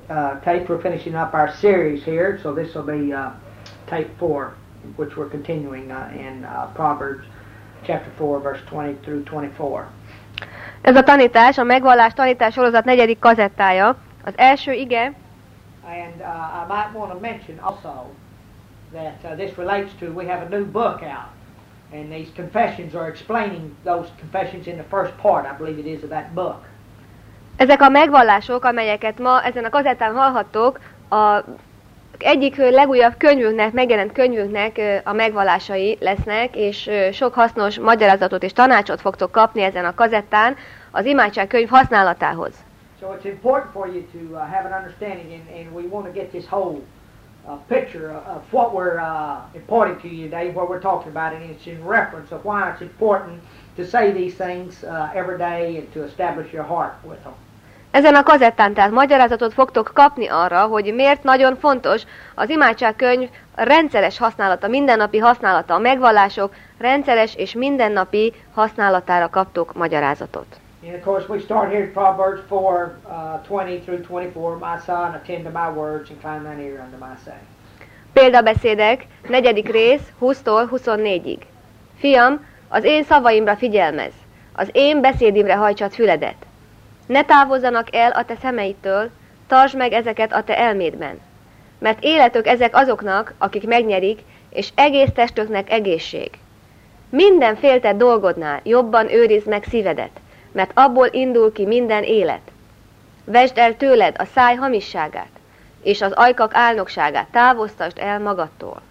tape. We're finishing up our series here, so this will be tape 4, which we're continuing in Proverbs chapter 4, verse 20 through 24. Ez a tanítás, a megvallás tanítás sorozat 4. kazettája. Az első ige. And I might want to mention also that this relates to, we have a new book out, and these confessions are explaining those confessions in the first part, I believe it is, of that book. Ezek a megvallások, amelyeket ma ezen a kazettán hallhattok, a egyik legújabb könyvünknek, megjelent könyvünknek a megvallásai lesznek, és sok hasznos magyarázatot és tanácsot fogtok kapni ezen a kazettán az imádságkönyv használatához. So it's important for you to have an understanding, and we want to get this whole picture of what we're imparting to you today, what we're talking about, and it's in reference of why it's important to say these things every day and to establish your heart with them. Ezen a kazettán tehát magyarázatot fogtok kapni arra, hogy miért nagyon fontos az imádságkönyv rendszeres használata, mindennapi használata, a megvallások rendszeres és mindennapi használatára kaptok magyarázatot. And of course we start here at Proverbs 4, 20 through 24, my son, attend to my words, incline thine ear unto my saying. Példabeszédek, 4. rész, 20-tól 24-ig. Fiam, az én szavaimra figyelmezz, az én beszédimre hajtsad füledet. Ne távozzanak el a te szemeidtől, tartsd meg ezeket a te elmédben. Mert életük ezek azoknak, akik megnyerik, és egész testüknek egészség. Minden féltett dolgodnál jobban őrizd meg szívedet, mert abból indul ki minden élet. Vesd el tőled a száj hamisságát, és az ajkak álnokságát távoztasd el magadtól.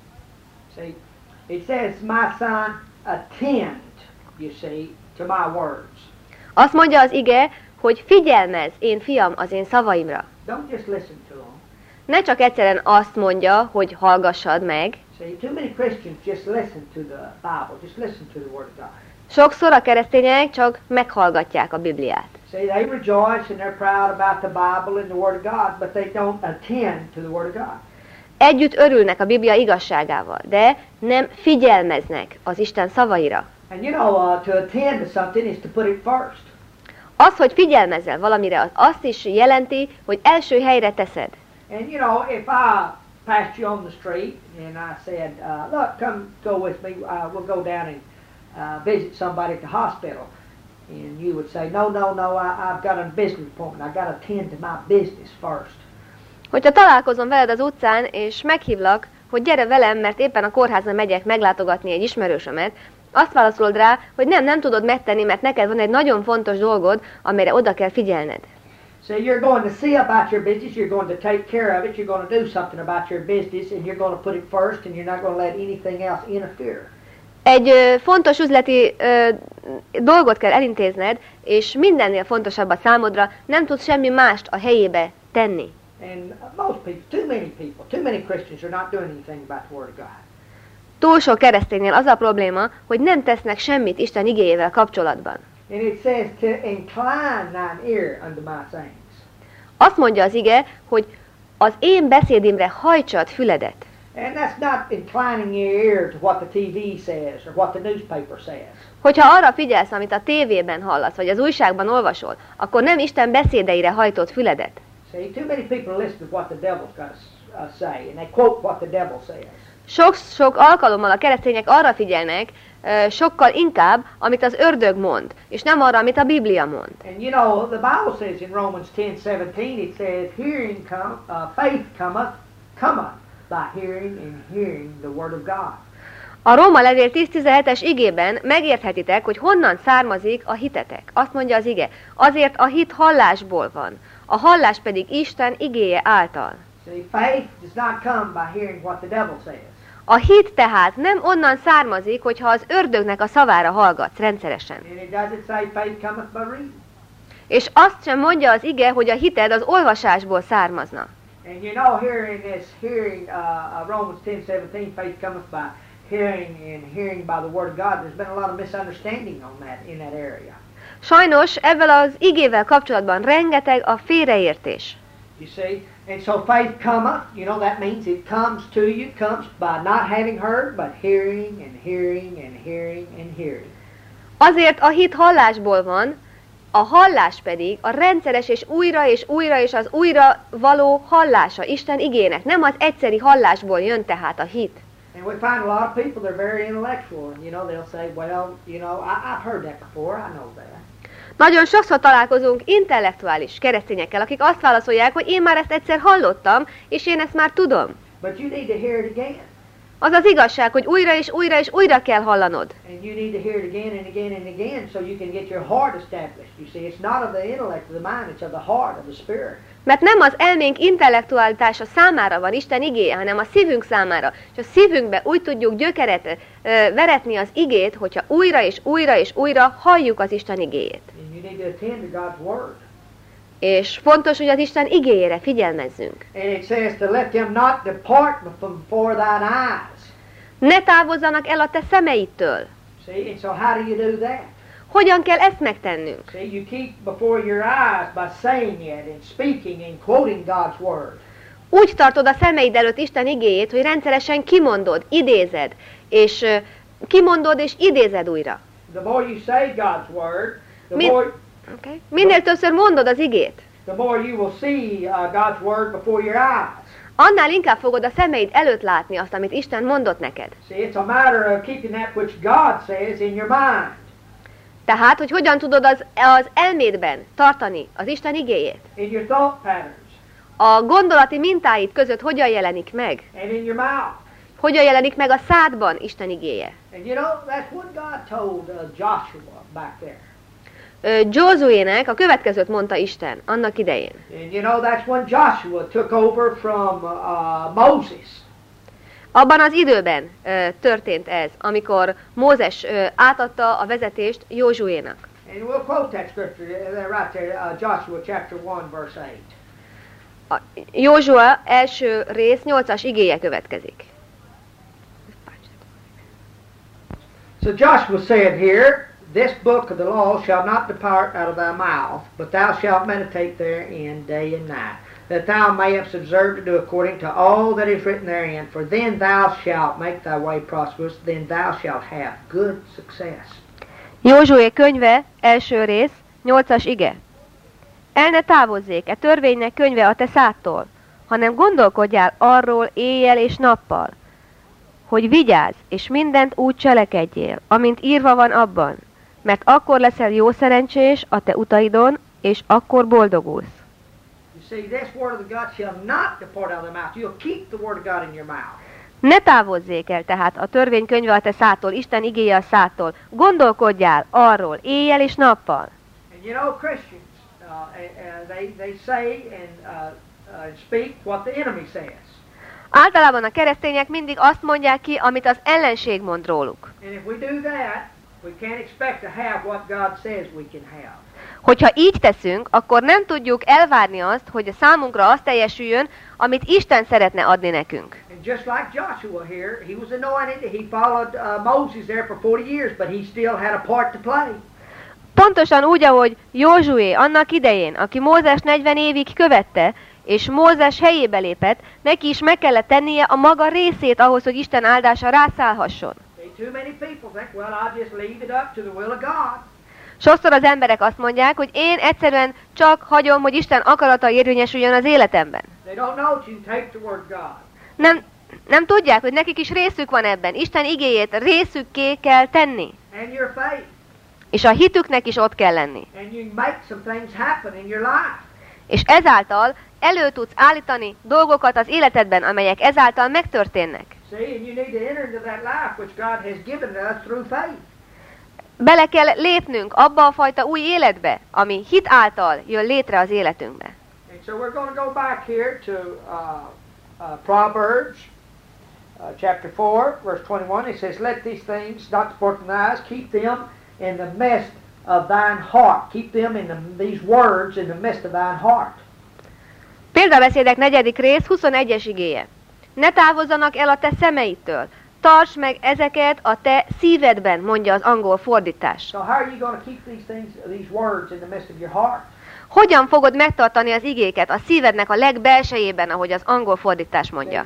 See, it says, my son, attend, you see, to my words. Azt mondja az ige, hogy figyelmezz, én fiam, az én szavaimra. Don't just listen to them. Ne csak egyszerűen azt mondja, hogy hallgassad meg. See, too many Christians just listen to the Bible, just listen to the Word of God. Sokszor a keresztények csak meghallgatják a Bibliát. See, they rejoice and they're proud about the Bible and the Word of God, but they don't attend to the Word of God. Együtt örülnek a Biblia igazságával, de nem figyelmeznek az Isten szavaira. And you know, to attend to something is to put it first. Az, hogy figyelmezzel valamire, az azt is jelenti, hogy első helyre teszed. And you know, if I passed you on the street and I said, look, come go with me, we'll go down and visit somebody at the hospital. And you would say, no, I've got a business appointment. I've got to attend to my business first. Hogyha találkozom veled az utcán, és meghívlak, hogy gyere velem, mert éppen a kórházba megyek meglátogatni egy ismerősömet, azt válaszolod rá, hogy nem tudod megtenni, mert neked van egy nagyon fontos dolgod, amire oda kell figyelned. So you're going to see about your business, you're going to take care of it, you're going to do something about your business, and you're going to put it first, and you're not going to let anything else interfere. Egy fontos üzleti dolgot kell elintézned, és mindennél fontosabb a számodra, nem tudsz semmi mást a helyébe tenni. And most people, too many Christians are not doing anything about the Word of God. Túl sok kereszténynél az a probléma, hogy nem tesznek semmit Isten igéjével kapcsolatban. And it says to incline thine ear unto my sayings. Azt mondja az ige, hogy az én beszédimre hajtsad füledet. And that's not inclining your ear to what the TV says or what the newspaper says. Hogyha arra figyelsz, amit a tévében hallasz, vagy az újságban olvasol, akkor nem Isten beszédeire hajtod füledet. See, too many people listen to what the devil's got to say, and they quote what the devil says. Sok alkalommal a keresztények arra figyelnek, sokkal inkább, amit az ördög mond, és nem arra, amit a Biblia mond. And you know, the Bible says in Romans 10:17, it says, faith cometh by hearing, and hearing the word of God. A Róma levél 10:17-es igében megérthetitek, hogy honnan származik a hitetek. Azt mondja az ige, azért a hit hallásból van, a hallás pedig Isten igéje által. See, faith does not come by hearing what the devil says. A hit tehát nem onnan származik, hogyha az ördögnek a szavára hallgatsz rendszeresen. And it doesn't say faith cometh by reading. És azt sem mondja az ige, hogy a hited az olvasásból származna. And you know, here in this hearing, Romans 10:17, faith cometh by hearing, and hearing by the word of God. There's been a lot of misunderstanding on that in that area. Sajnos ezzel az igével kapcsolatban rengeteg a félreértés. You see, and so faith cometh. You know, that means it comes to you, comes by not having heard, but hearing and hearing and hearing and hearing. Azért a hit hallásból van, A hallás pedig a rendszeres és az újra való hallása Isten igének. Nem az egyszeri hallásból jön tehát a hit. And we find a lot of people, they're very intellectual, and they'll say, well, I've heard that before, I know that. Nagyon sokszor találkozunk intellektuális keresztényekkel, akik azt válaszolják, hogy én már ezt egyszer hallottam, és én ezt már tudom. But you need to hear it again. Az az igazság, hogy újra kell hallanod. And you need to hear it again and again and again so you can get your heart established. You see, it's not of the intellect of the mind, it's of the heart, of the spirit. Mert nem az elménk intellektualitása számára van Isten igéje, hanem a szívünk számára. És a szívünkbe úgy tudjuk gyökeret veretni az igét, hogyha újra halljuk az Isten igéjét. And you need to attend to God's word. És fontos, hogy az Isten igéjére figyelmezzünk. And it says to let them not depart from before thine eyes. Ne távozzanak el a te szemeidtől. See, and so how do you do that? Hogyan kell ezt megtennünk? See, you keep before your eyes by saying it and speaking and quoting God's word. Úgy tartod a szemeid előtt Isten igéjét, hogy rendszeresen kimondod, idézed, és idézed újra. The more you say God's word, the more Minél többször mondod az igét, the more you will see God's word before your eyes. annál inkább fogod a szemeid előtt látni azt, amit Isten mondott neked. See, it's a matter of keeping that which God says in your mind. Tehát, hogy hogyan tudod az elmédben tartani az Isten igéjét. In your thought patterns. A gondolati mintáid között hogyan jelenik meg? And in your mouth. Hogyan jelenik meg a szádban Isten igéje? And that's what God told Joshua back there. Josuének a következőt mondta Isten annak idején. And that's when Joshua took over from Moses. Abban az időben történt ez, amikor Mózes átadta a vezetést Józsuénak. And we'll quote that scripture right there, Joshua chapter 1 verse 8. Józsua első rész 8-as igéje következik. So Joshua said here, this book of the law shall not depart out of thy mouth, but thou shalt meditate therein day and night, that thou mayest observe to do according to all that is written therein, for then thou shalt make thy way prosperous, then thou shalt have good success. Józsué könyve, első rész, 8-as ige. El ne távozzék törvénynek könyve a te szádtól, hanem gondolkodjál arról éjjel és nappal, hogy vigyázz, és mindent úgy cselekedjél, amint írva van abban, mert akkor leszel jó szerencsés a te utaidon, és akkor boldogulsz. Ne távozzék el tehát a törvénykönyve a te szádtól, Isten igéje a szádtól. Gondolkodjál arról éjjel és nappal. Christians, they say and speak what the enemy says. Általában a keresztények mindig azt mondják ki, amit az ellenség mond róluk. Hogyha így teszünk, akkor nem tudjuk elvárni azt, hogy a számunkra az teljesüljön, amit Isten szeretne adni nekünk. Just like Joshua here, he was anointed, he followed Moses there for 40 years, but he still had a part to play. Pontosan úgy, ahogy Józsué annak idején, aki Mózes 40 évig követte, és Mózes helyébe lépett, neki is meg kellett tennie a maga részét ahhoz, hogy Isten áldása rászállhasson. Sokszor az emberek azt mondják, hogy én egyszerűen csak hagyom, hogy Isten akarata érvényesüljön az életemben. Nem tudják, hogy nekik is részük van ebben. Isten igéjét részükké kell tenni. És a hitüknek is ott kell lenni. És ezáltal elő tudsz állítani dolgokat az életedben, amelyek ezáltal megtörténnek. Bele kell lépnünk abba a fajta új életbe, ami hit által jön létre az életünkbe. Proverbs chapter 4 verse 21, it says, let these things not depart from thy eyes, keep them in the midst of thine heart. Keep them in these words in the midst of thine heart. Példabeszédek 4. rész 21-es igéje. Ne távozzanak el a te szemeidtől. Tartsd meg ezeket a te szívedben, mondja az angol fordítás. So how are you going to keep these words in the midst of your heart? Hogyan fogod megtartani az igéket a szívednek a legbelsejében, ahogy az angol fordítás mondja?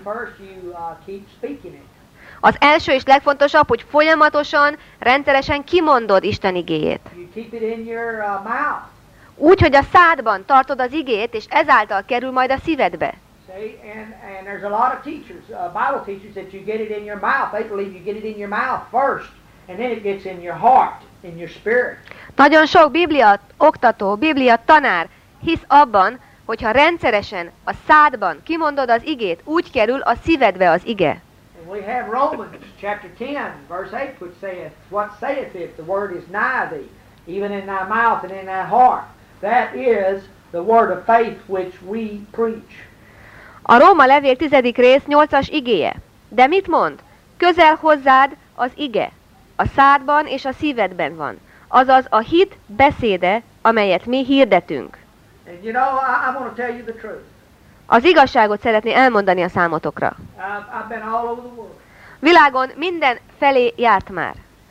Az első és legfontosabb, hogy folyamatosan, rendszeresen kimondod Isten igéjét. Úgy, hogy a szádban tartod az igét, és ezáltal kerül majd a szívedbe. See, and there's a lot of teachers, Bible teachers, that you get it in your mouth. They believe you get it in your mouth first, and then it gets in your heart, in your spirit. Nagyon sok Biblia oktató, Biblia tanár hisz abban, hogyha rendszeresen a szádban kimondod az igét, úgy kerül a szívedbe az ige. And we have Romans chapter 10, verse 8, which saith, what saith it? The word is nigh thee, even in thy mouth and in thy heart. That is the word of faith which we preach. A Róma levél 10. rész 8-as igéje. De mit mond? Közel hozzád az ige. A szádban és a szívedben van. Azaz a hit beszéde, amelyet mi hirdetünk. And you know, I want to tell you the truth. Az igazságot szeretné elmondani a számotokra. I've been all over the world. Világon minden felé járt már.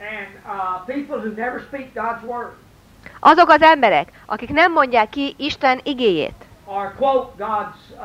And people who never speak God's word, Azok az emberek, akik nem mondják ki Isten igéjét, or quote God's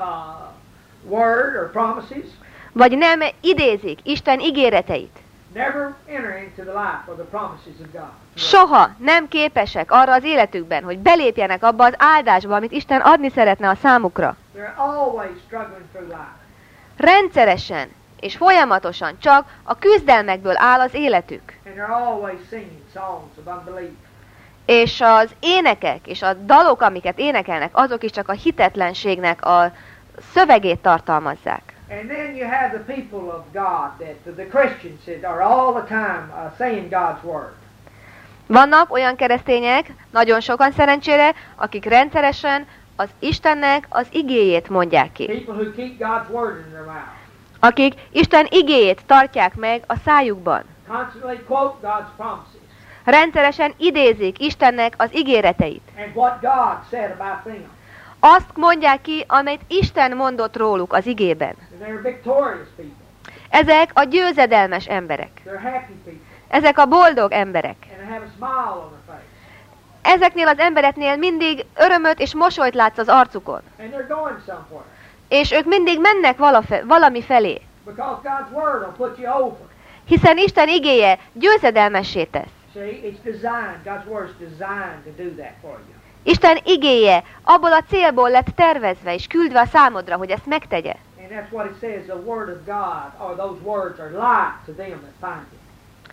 word or promises, vagy nem idézik Isten ígéreteit, never enter into the life or the promises of God. soha nem képesek arra az életükben, hogy belépjenek abba az áldásba, amit Isten adni szeretne a számukra. They're always struggling through life. Rendszeresen és folyamatosan csak a küzdelmekből áll az életük. And they're always singing songs of unbelief. És az énekek és a dalok, amiket énekelnek, azok is csak a hitetlenségnek a szövegét tartalmazzák. And then you have the people of God, that the Christians that are all the time saying God's word. Vannak olyan keresztények, nagyon sokan szerencsére, akik rendszeresen az Istennek az igéjét mondják ki. People who keep God's word in their mouth. Akik Isten igéjét tartják meg a szájukban. Constantly quote God's promises. Rendszeresen idézik Istennek az ígéreteit. And what God said about them. Azt mondják ki, amit Isten mondott róluk az igében. And they're victorious people. Ezek a győzedelmes emberek. They're happy people. Ezek a boldog emberek. And they have a smile on their face. Ezeknél az embereknél mindig örömöt és mosolyt látsz az arcukon. And they're going somewhere. És ők mindig mennek valami felé. Because God's word will put you over. Hiszen Isten igéje győzedelmessé tesz. See, it's designed, God's word is designed to do that for you. Isten igéje abból a célból lett tervezve és küldve a számodra, hogy ezt megtegye. And that's what it says, the word of God, or those words are life to them that find it.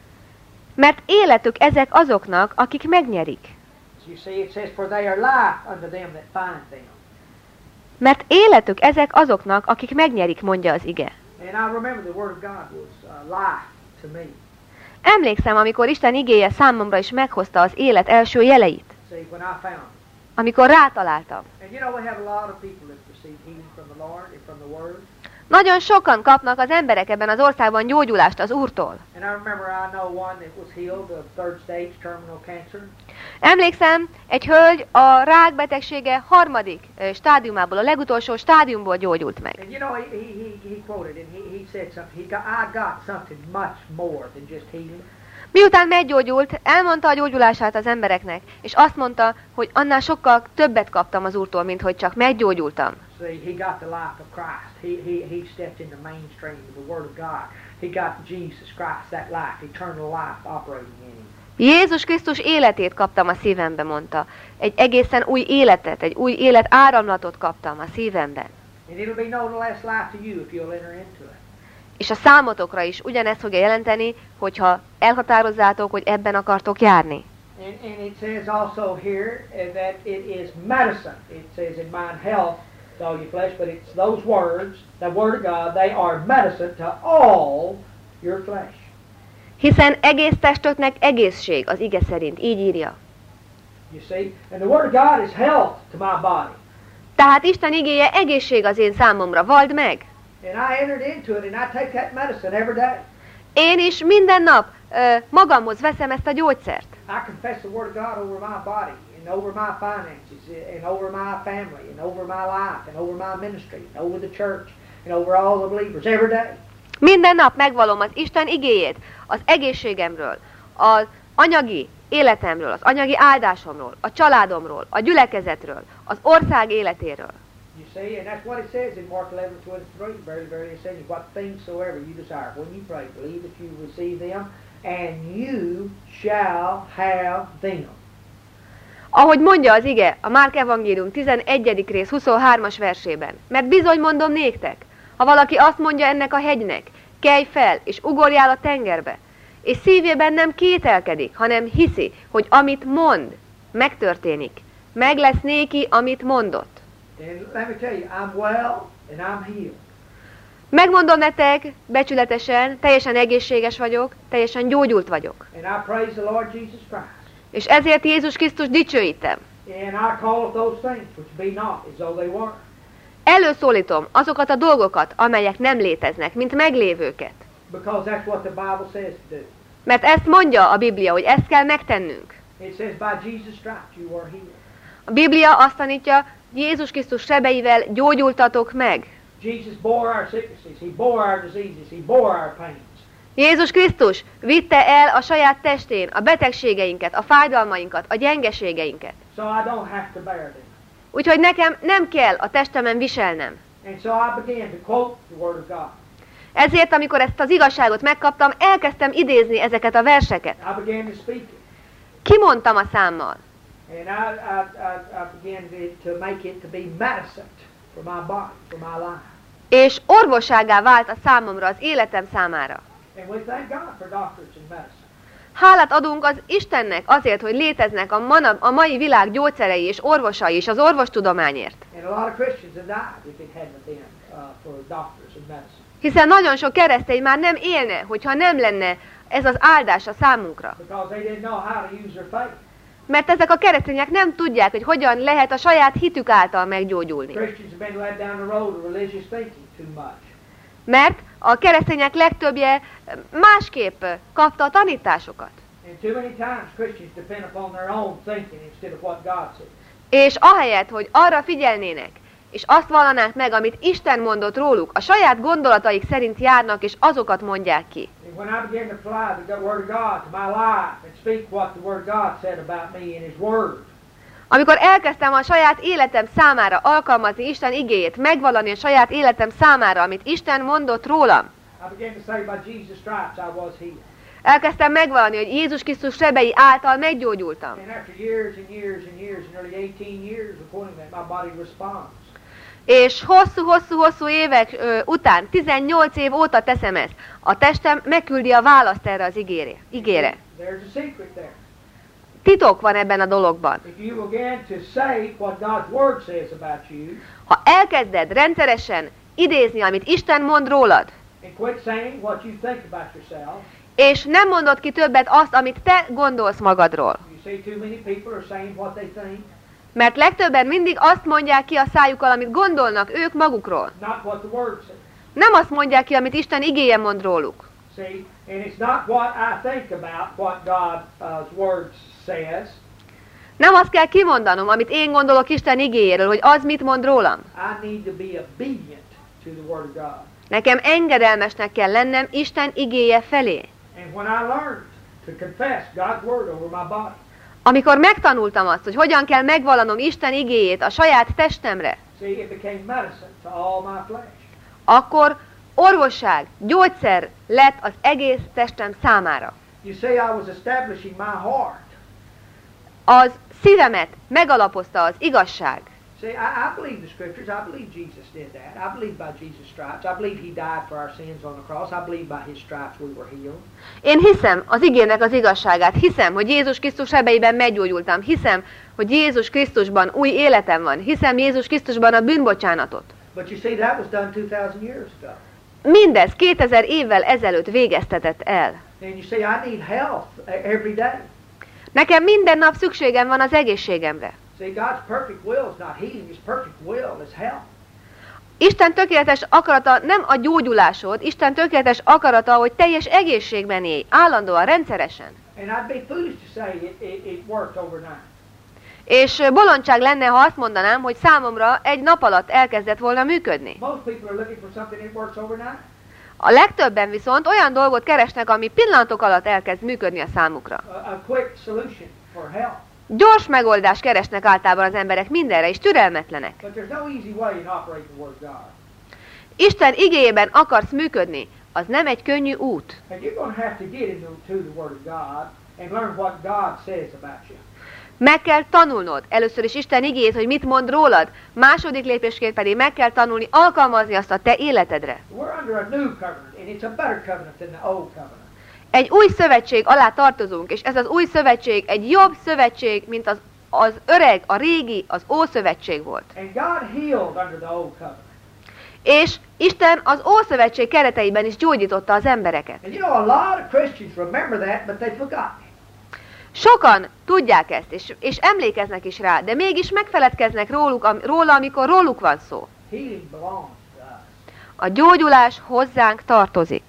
Mert életük ezek azoknak, akik megnyerik. You see, it says, for they are life unto them that find them. Mert életük ezek azoknak, akik megnyerik, mondja az ige. And I remember the word of God was life to me. Emlékszem, amikor Isten igéje számomra is meghozta az élet első jeleit. See, when I found it. Amikor rátaláltam. And you know, we have a lot of people that receive healing from the Lord and from the word. Nagyon sokan kapnak az emberek ebben az országban gyógyulást az Úrtól. And I remember I know one that was healed of third stage terminal cancer. Emlékszem, egy hölgy a rákbetegsége harmadik stádiumából, a legutolsó stádiumból gyógyult meg. And you know, he quoted and he said something. I got something much more than just healing. Miután meggyógyult, elmondta a gyógyulását az embereknek, és azt mondta, hogy annál sokkal többet kaptam az Úrtól, mint hogy csak meggyógyultam. See, he got the life of Christ. He stepped in the mainstream of the Word of God. He got Jesus Christ, that life, eternal life operating in him. Jézus Krisztus életét kaptam a szívembe, mondta. Egy egészen új életet, egy új élet áramlatot kaptam a szívemben. And it'll be no less life to you if you'll enter into it. És a számotokra is ugyanezt fogja jelenteni, hogyha elhatározzátok, hogy ebben akartok járni. And it says also here that it is medicine. It says in mind health to all your flesh, but it's those words, the Word of God, they are medicine to all your flesh. Hiszen egész testöknek egészség, az ige szerint, így írja. You see? And the Word of God is health to my body. Tehát Isten igéje egészség az én számomra, vald meg! And I entered into it and I take that medicine every day. Én is minden nap magamhoz veszem ezt a gyógyszert. I confess the Word of God over my body and over my finances and over my family and over my life and over my ministry and over the church and over all the believers every day. Minden nap megvalom az Isten igéjét, az egészségemről, az anyagi életemről, az anyagi áldásomról, a családomról, a gyülekezetről, az ország életéről. You see, and that's what it says in Mark 11:23. Very, very essential. What things soever you desire, when you pray, believe that you receive them, and you shall have them. Ahogy mondja az ige a Márk evangélium 11. rész 23-as versében. Mert bizony mondom néktek, ha valaki azt mondja ennek a hegynek, kelj fel, és ugorjál a tengerbe, és szívében nem kételkedik, hanem hiszi, hogy amit mond, megtörténik. Meg lesz néki, amit mondott. And let me tell you, I'm well and I'm healed. Megmondom nektek, becsületesen, teljesen egészséges vagyok, teljesen gyógyult vagyok. And I praise the Lord Jesus Christ. És ezért Jézus Krisztus dicsőítem. And I call those things which be not as though they were. Előszólítom azokat a dolgokat, amelyek nem léteznek, mint meglévőket. Because that's what the Bible says to do. Mert ezt mondja a Biblia, hogy ezt kell megtennünk. It says by Jesus' stripes you were healed. A Biblia azt tanítja, Jézus Krisztus sebeivel gyógyultatok meg. Jesus bore our sicknesses, He bore our diseases, He bore our pains. Jézus Krisztus vitte el a saját testén a betegségeinket, a fájdalmainkat, a gyengeségeinket. So I don't have to bear them. Úgyhogy nekem nem kell a testemen viselnem. And so I began to quote the Word of God. Ezért, amikor ezt az igazságot megkaptam, elkezdtem idézni ezeket a verseket. I began to speak it. Kimondtam a számmal. And I began to make it to be medicine for my body, for my life. És orvosságá vált a számomra, az életem számára. And we thank God for doctors and medicine. Hálát adunk az Istennek azért, hogy léteznek a mai világ gyógyszerei és orvosai és az orvostudományért. And a lot of Christians have died if it hadn't been for doctors and medicine. Hiszen nagyon sok keresztény már nem élne, hogyha nem lenne ez az áldás a számunkra. Because they didn't know how to use their faith. Mert ezek a keresztények nem tudják, hogy hogyan lehet a saját hitük által meggyógyulni. Christians have been led down the road of religious thinking too much. Mert a keresztények legtöbbje másképp kapta a tanításokat. And too many times Christians depend upon their own thinking instead of what God says. És ahelyett, hogy arra figyelnének, és azt vallanák meg, amit Isten mondott róluk, a saját gondolataik szerint járnak, és azokat mondják ki. And when I began to apply the Word of God to my life and speak what the Word of God said about me in His Word, amikor elkezdtem a saját életem számára alkalmazni Isten igéjét, megvallani a saját életem számára, amit Isten mondott rólam, I began to say by Jesus' stripes I was healed. elkezdtem megvallani, hogy Jézus Krisztus sebei által meggyógyultam. And after years and years and years, nearly 18 years of quoting that, my body responds. És hosszú évek után, 18 év óta teszem ezt, a testem megküldi a választ erre az igére. There's a secret there. Titok van ebben a dologban. If you begin to say what God's Word says about you, Ha elkezded rendszeresen idézni, amit Isten mond rólad, and quit saying what you think about yourself, és nem mondod ki többet azt, amit te gondolsz magadról. you see too many people are saying what they think, Mert legtöbben mindig azt mondják ki a szájukkal, amit gondolnak ők magukról. not what the Word says. Nem azt mondják ki, amit Isten igéje mond róluk. See, and it's not what I think about what God's Word says. Nem azt kell kimondanom, amit én gondolok Isten igéjéről, hogy az mit mond rólam. I need to be obedient to the Word of God. Nekem engedelmesnek kell lennem Isten igéje felé. And when I learned to confess God's Word over my body, Amikor megtanultam azt, hogy hogyan kell megvallanom Isten igéjét a saját testemre, see, it became medicine to all my flesh. akkor orvosság, gyógyszer lett az egész testem számára. You see, I was establishing my heart. Az szívemet megalapozta az igazság. See, I believe the Scriptures. I believe Jesus did that. I believe by Jesus' stripes. I believe He died for our sins on the cross. I believe by His stripes we were healed. Én hiszem az igének az igazságát, hiszem, hogy Jézus Krisztus sebeiben meggyógyultam, hiszem, hogy Jézus Krisztusban új életem van, hiszem Jézus Krisztusban a bűnbocsánatot. But you see, that was done 2000 years ago. Mindez 2000 évvel ezelőtt végeztetett el. And you see, I need health every day. Nekem minden nap szükségem van az egészségemre. See, God's perfect will is not healing. His perfect will is health. Isten tökéletes akarata nem a gyógyulásod, Isten tökéletes akarata, hogy teljes egészségben élj, állandóan, rendszeresen. And I'd be foolish to say it worked overnight. És bolondság lenne, ha azt mondanám, hogy számomra egy nap alatt elkezdett volna működni. Most people are looking for something that works overnight. A legtöbben viszont olyan dolgot keresnek, ami pillanatok alatt elkezd működni a számukra. A quick solution for health. Gyors megoldást keresnek általában az emberek mindenre, és türelmetlenek. But there's no easy way in operating the Word of God. Isten igéjében akarsz működni, az nem egy könnyű út. And you're going to have to get into the Word of God and learn what God says about you. Meg kell tanulnod először is Isten igéjét, hogy mit mond rólad. Második lépésként pedig meg kell tanulni, alkalmazni azt a te életedre. We're under a new covenant, and it's a better covenant than the old covenant. Egy új szövetség alá tartozunk, és ez az új szövetség egy jobb szövetség, mint az öreg, a régi, az Ószövetség volt. And God healed under the old covenant. És Isten az Ószövetség kereteiben is gyógyította az embereket. And you know, a lot of Christians remember that, but they forgot it. Sokan tudják ezt, és emlékeznek is rá, de mégis megfeledkeznek róla, amikor róluk van szó. Healing belongs to us. A gyógyulás hozzánk tartozik.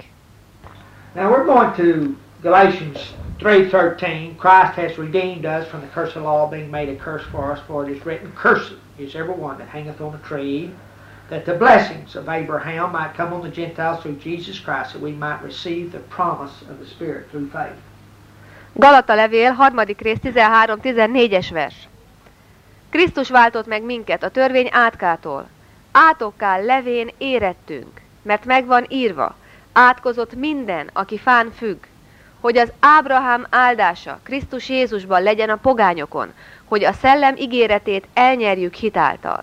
Now we're going to Galatians 3:13. Christ has redeemed us from the curse of law, being made a curse for us, for it is written, "Cursed is every one that hangeth on a tree, that the blessings of Abraham might come on the Gentiles through Jesus Christ, that we might receive the promise of the Spirit through faith." Galata levél, 3. rész, 13-14-es vers. Krisztus váltott meg minket a törvény átkától. Átokká levén érettünk, mert megvan írva, átkozott minden, aki fán függ, hogy az Ábrahám áldása Krisztus Jézusban legyen a pogányokon, hogy a szellem ígéretét elnyerjük hitáltal.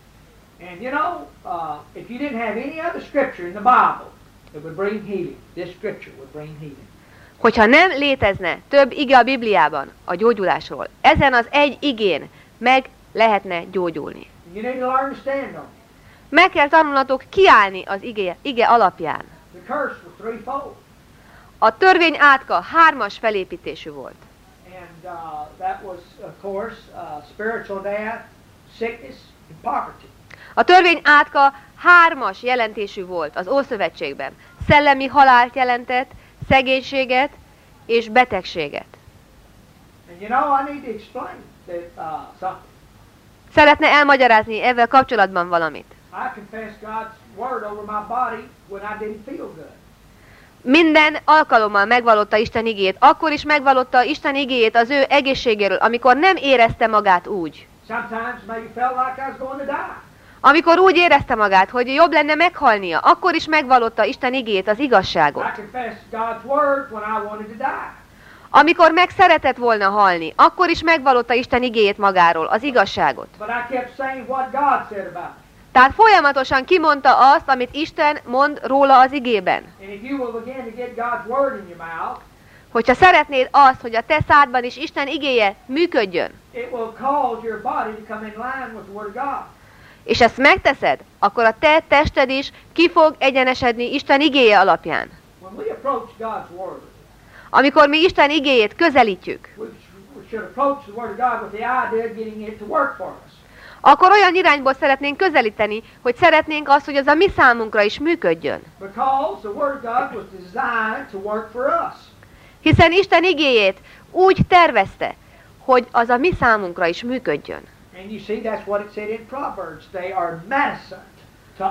And you know, if you didn't have any other scripture in the Bible that would bring healing, this scripture would bring healing. Hogyha nem létezne több ige a Bibliában a gyógyulásról, ezen az egy igén meg lehetne gyógyulni. You need to learn to stand on it. Meg kell tanulnatok kiállni az ige alapján. The curse was threefold. A törvény átka 3-as felépítésű volt. And that was, of course, spiritual death, sickness, and poverty. A törvény átka 3-as jelentésű volt az Ószövetségben. Szellemi halált jelentett, szegénységet és betegséget. And you know, I need to explain something. Szeretne elmagyarázni ezzel kapcsolatban valamit. I confess God's word over my body when I didn't feel good. Minden alkalommal megvallotta Isten igéjét, akkor is megvallotta Isten igéjét az ő egészségéről, amikor nem érezte magát úgy. Sometimes maybe felt like I was going to die. Amikor úgy érezte magát, hogy jobb lenne meghalnia, akkor is megvallotta Isten igéjét, az igazságot. I confessed God's word when I wanted to die. Amikor meg szeretett volna halni, akkor is megvallotta Isten igéjét magáról, az igazságot. But I kept saying what God said about it. Tehát folyamatosan kimondta azt, amit Isten mond róla az igében. And if you will begin to get God's word in your mouth, Hogyha szeretnéd azt, hogy a te szádban is Isten igéje működjön, it will cause your body to come in line with the word of God. és ezt megteszed, akkor a te tested is ki fog egyenesedni Isten igéje alapján. When we approach God's word, Amikor mi Isten igéjét közelítjük, we should approach the word of God with the idea of getting it to work for us. akkor olyan irányból szeretnénk közelíteni, hogy szeretnénk azt, hogy az a mi számunkra is működjön. Because the word of God was designed to work for us. Hiszen Isten igéjét úgy tervezte, hogy az a mi számunkra is működjön. And you see, that's what it said in Proverbs. They are medicine to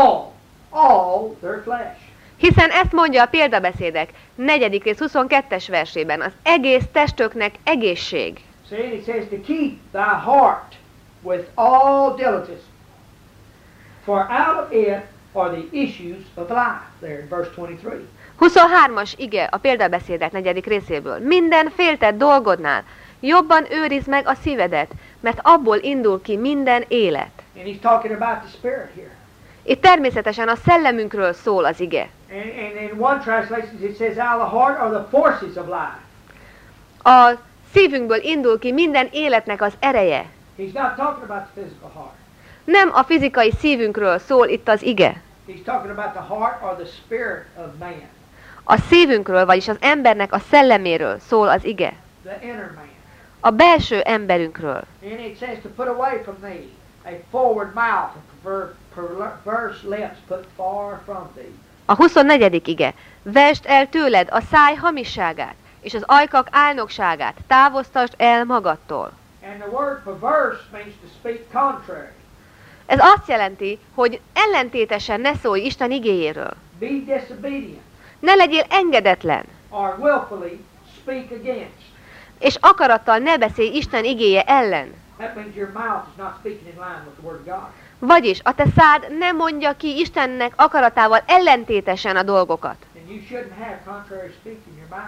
all their flesh. Hiszen ezt mondja a példabeszédek 4. rész 22-es versében, az egész testöknek egészség. See, and it says to keep thy heart with all diligence, for out of it are the issues of life. There in verse 23. 23-as ige a példabeszédek 4. részéből. Minden féltett dolgodnál jobban őrizd meg a szívedet, mert abból indul ki minden élet. And he's talking about the spirit here. Itt természetesen a szellemünkről szól az ige. And in one translation it says out of the heart are the forces of life. A szívünkből indul ki minden életnek az ereje. He's not talking about the physical heart. Nem a fizikai szívünkről szól itt az ige. He's talking about the heart or the spirit of man. A szívünkről, vagyis az embernek a szelleméről szól az ige. The inner man. A belső emberünkről. And it says to put away from thee a forward mouth and perverse lips put far from thee. A 24. ige. Vesd el tőled a száj hamisságát, és az ajkak álnokságát távoztasd el magadtól. And the word perverse means to speak contrary. Ez azt jelenti, hogy ellentétesen ne szólj Isten igéjéről. Be disobedient Ne legyél engedetlen, or willfully speak against. és akarattal ne beszélj Isten igéje ellen. That means your mouth is not speaking in line with the word of God. Vagyis a te szád ne mondja ki Istennek akaratával ellentétesen a dolgokat. And you shouldn't have contrary speech in your mouth.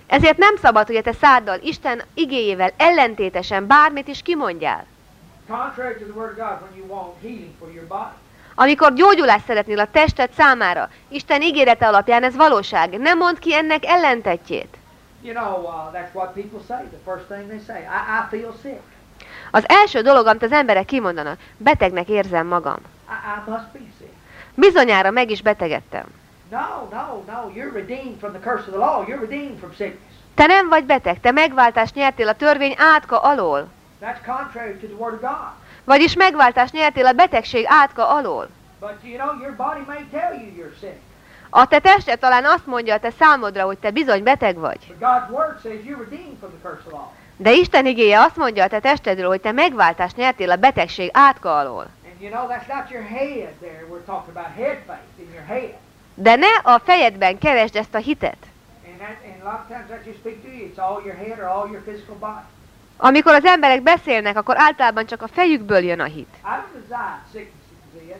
Ezért nem szabad, hogy a te száddal Isten igéjével ellentétesen bármit is kimondjál. Contrary to the Word of God, when you want healing for your body. Amikor gyógyulást szeretnél a tested számára, Isten ígérete alapján ez valóság. Nem mondd ki ennek ellentetjét. You know, that's what people say. The first thing they say, I feel sick. Az első dolog, amit az emberek kimondanak, betegnek érzem magam. I must be sick. Bizonyára meg is betegedtem. No, you're redeemed from the curse of the law. You're redeemed from sickness. Te nem vagy beteg, te megváltást nyertél a törvény átka alól. That's contrary to the Word of God. Vagyis megváltást nyertél a betegség átka alól. But you know, your body may tell you you're sick. A te tested talán azt mondja a te számodra, hogy te bizony beteg vagy. But God's Word says you're redeemed from the curse of the law. De Isten igéje azt mondja a te testedről, hogy te megváltást nyertél a betegség átka alól. And you know, that's not your head there. We're talking about head faith in your head. De ne a fejedben keresd ezt a hitet. And a lot of times that just speak to you. It's all your head or all your physical body. Amikor az emberek beszélnek, akkor általában csak a fejükből jön a hit. I don't desire sickness exists.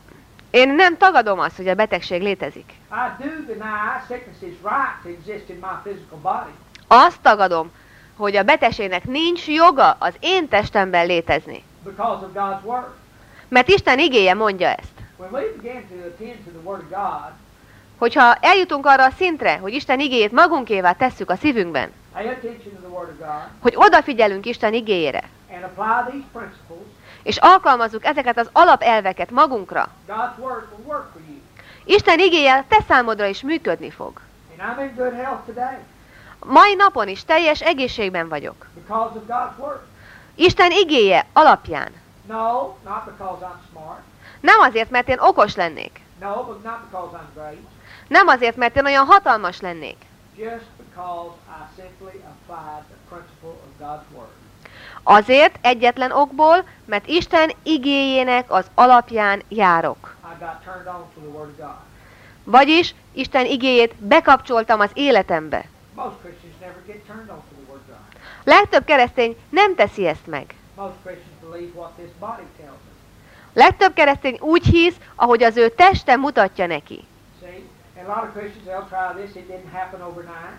Én nem tagadom azt, hogy a betegség létezik. I do deny sickness is right to exist in my physical body. Azt tagadom, hogy a betegségnek nincs joga az én testemben létezni. Because of God's Word. Mert Isten igéje mondja ezt. When we begin to attend to the Word of God, Hogyha eljutunk arra a szintre, hogy Isten igéjét magunkévá tesszük a szívünkben, pay attention to the Word of God, hogy odafigyelünk Isten igéjére, and apply these principles, és alkalmazzuk ezeket az alapelveket magunkra, God's Word will work for you. Isten igéje te számodra is működni fog. And I'm in good health today Mai napon is teljes egészségben vagyok. because of God's Word. Isten igéje alapján. No, not because I'm smart. Nem azért, mert én okos lennék. No, but not because I'm great. Nem azért, mert én olyan hatalmas lennék. Just because I simply applied the principle of God's Word. Azért egyetlen okból, mert Isten igéjének az alapján járok. I got turned on to the Word of God. Vagyis Isten igéjét bekapcsoltam az életembe. Most Christians never get turned on to the Word of God. Legtöbb keresztény nem teszi ezt meg. Most Christians believe what this body tells them. Legtöbb keresztény úgy hisz, ahogy az ő teste mutatja neki. See? And a lot of Christians, they'll try this. It didn't happen overnight.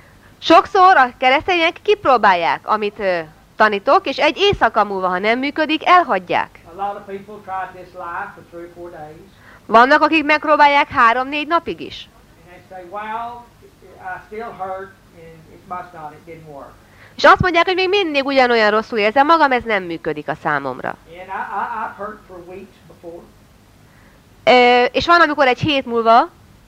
Sokszor a keresztények kipróbálják, amit tanítok, és egy éjszaka múlva, ha nem működik, elhagyják. A lot of people tried this life for 3 or 4 days. Vannak, akik megpróbálják 3-4 napig is. And they say, well, I still hurt, and it must not, it didn't work. És azt mondják, hogy még mindig ugyanolyan rosszul érzem magam, ez nem működik a számomra. And I've hurt for weeks before. És van, amikor egy hét múlva,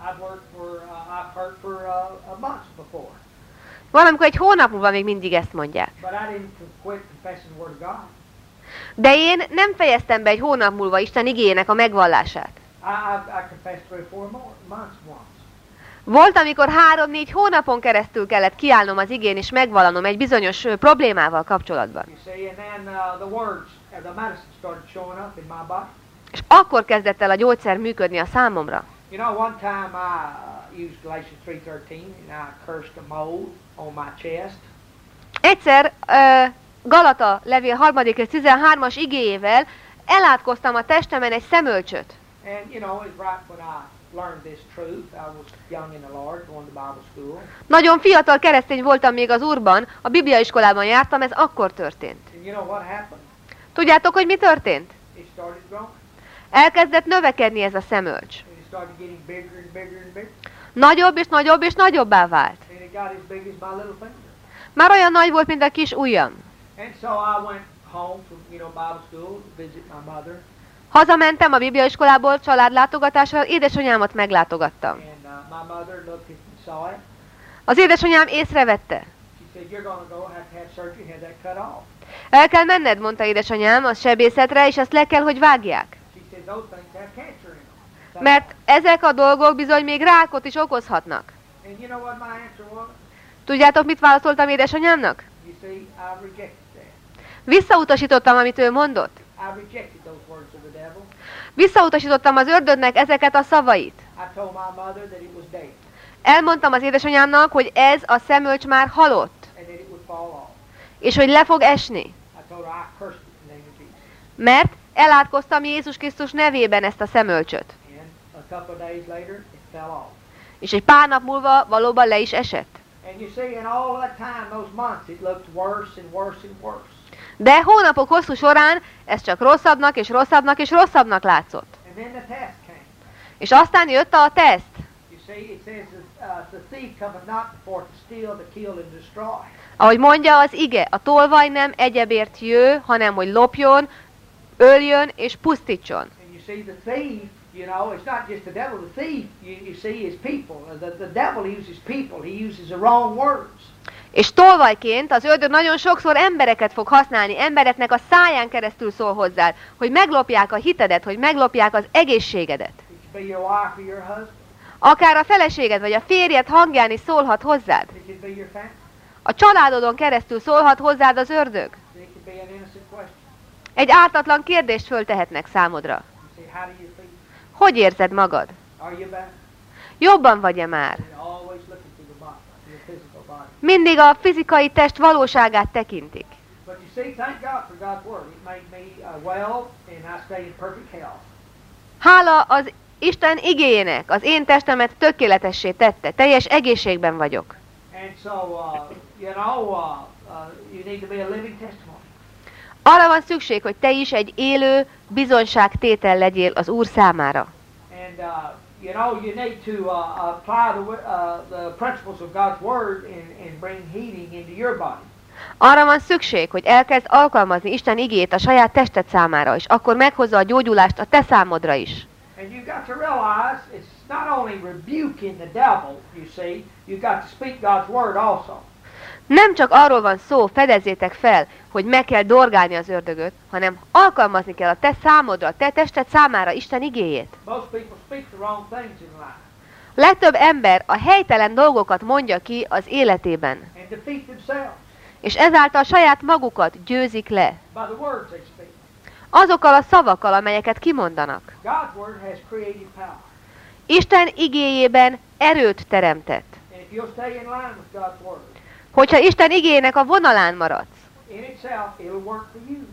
I've hurt for a month before. van, amikor egy hónap múlva még mindig ezt mondják. But I didn't quit confessing the Word of God. De én nem fejeztem be egy hónap múlva Isten igéjének a megvallását. I confessed 3 or 4 months once. Volt, amikor 3-4 hónapon keresztül kellett kiállnom az igén és megvallanom egy bizonyos problémával kapcsolatban. You see, and then the words, the medicine started showing up in my body. És akkor kezdett el a gyógyszer működni a számomra. You know, one time I used Galatians 3:13 and I cursed a mole on my chest. Egyszer Galata levél 3. és 13-as igéjével elátkoztam a testemen egy szemölcsöt. And you know, it's right when I learned this truth. I was young in the Lord, going to Bible school. Nagyon fiatal keresztény voltam még az Úrban, a bibliaiskolában jártam, ez akkor történt. And you know what happened? Tudjátok, hogy mi történt? It started growing. Elkezdett növekedni ez a szemölcs. And it started getting bigger and bigger and bigger. Nagyobb és nagyobb és nagyobbá vált. And it got as big as my little finger. Már olyan nagy volt, mint a kis ujjam. And so I went home from, Bible school to visit my mother. Hazamentem a bibliaiskolából családlátogatásra, édesanyámat meglátogattam. And my mother looked and saw it. Az édesanyám észrevette. She said, "You're going to go have to have surgery, have that cut off." El kell menned, mondta édesanyám, a sebészetre, és ezt le kell, hogy vágják. She said, "Those things have cancer in them." Mert ezek a dolgok bizony még rákot is okozhatnak. And you know what my answer was? Tudjátok, mit válaszoltam édesanyámnak? You see, I rejected that. Visszautasítottam, amit ő mondott. I rejected those words of the devil. Visszautasítottam az ördögnek ezeket a szavait. I told my mother that it was dead Elmondtam az édesanyámnak, hogy ez a szemölcs már halott, and that it would fall off. és hogy le fog esni. I told her I cursed it in the name of Jesus. Mert elátkoztam Jézus Krisztus nevében ezt a szemölcsöt. And a couple of days later, it fell off. És egy pár nap múlva valóban le is esett. And you see, in all that time, those months, it looked worse and worse and worse. De hónapok hosszú során ez csak rosszabbnak és rosszabbnak és rosszabbnak látszott. And then the test came. És aztán jött a teszt. You see, it says the thief cometh not for to steal, to kill, and destroy. Ahogy mondja az ige, a tolvaj nem egyebért jő, hanem hogy lopjon, öljön és pusztítson. And you see, the thief, you know, it's not just the devil. The thief, you see, is people. The devil uses people. He uses the wrong words. És tolvajként az ördög nagyon sokszor embereket fog használni, embereknek a száján keresztül szól hozzád, hogy meglopják a hitedet, hogy meglopják az egészségedet. It could be your wife or your husband. Akár a feleséged vagy a férjed hangján is szólhat hozzád. It could be your family. A családodon keresztül szólhat hozzád az ördög. It could be an innocent question. Egy ártatlan kérdést föltehetnek számodra. You say, how do you feel? Hogy érzed magad? Are you better? Jobban vagy-e már? You're always looking to the body, your physical body. Mindig a fizikai test valóságát tekintik. But you see, thank God for God's word. It made me well, and I stay in perfect health. Hála az Isten igéjének, az én testemet tökéletessé tette, teljes egészségben vagyok. And so, you need to be a living testimony. Arra van szükség, hogy te is egy élő bizonyságtétel legyél az Úr számára. And you need to apply the principles of God's word and bring healing into your body. Arra van szükség, hogy elkezd alkalmazni Isten igéjét a saját tested számára, és akkor meghozza a gyógyulást a te számodra is. And you've got to realize it's not only rebuking the devil, you see, you've got to speak God's word also. Nem csak arról van szó, fedezzétek fel, hogy meg kell dorgálni az ördögöt, hanem alkalmazni kell a te számodra, a te tested számára Isten igéjét. Most people speak the wrong things in life A legtöbb ember a helytelen dolgokat mondja ki az életében, and defeat themselves és ezáltal saját magukat győzik le. by the words they speak. Azokkal a szavakkal, amelyeket kimondanak. God's word has creative power. Isten igéjében erőt teremtett. And if you'll stay in line with God's word, Hogyha Isten igéjének a vonalán maradsz, in itself, it'll work for you.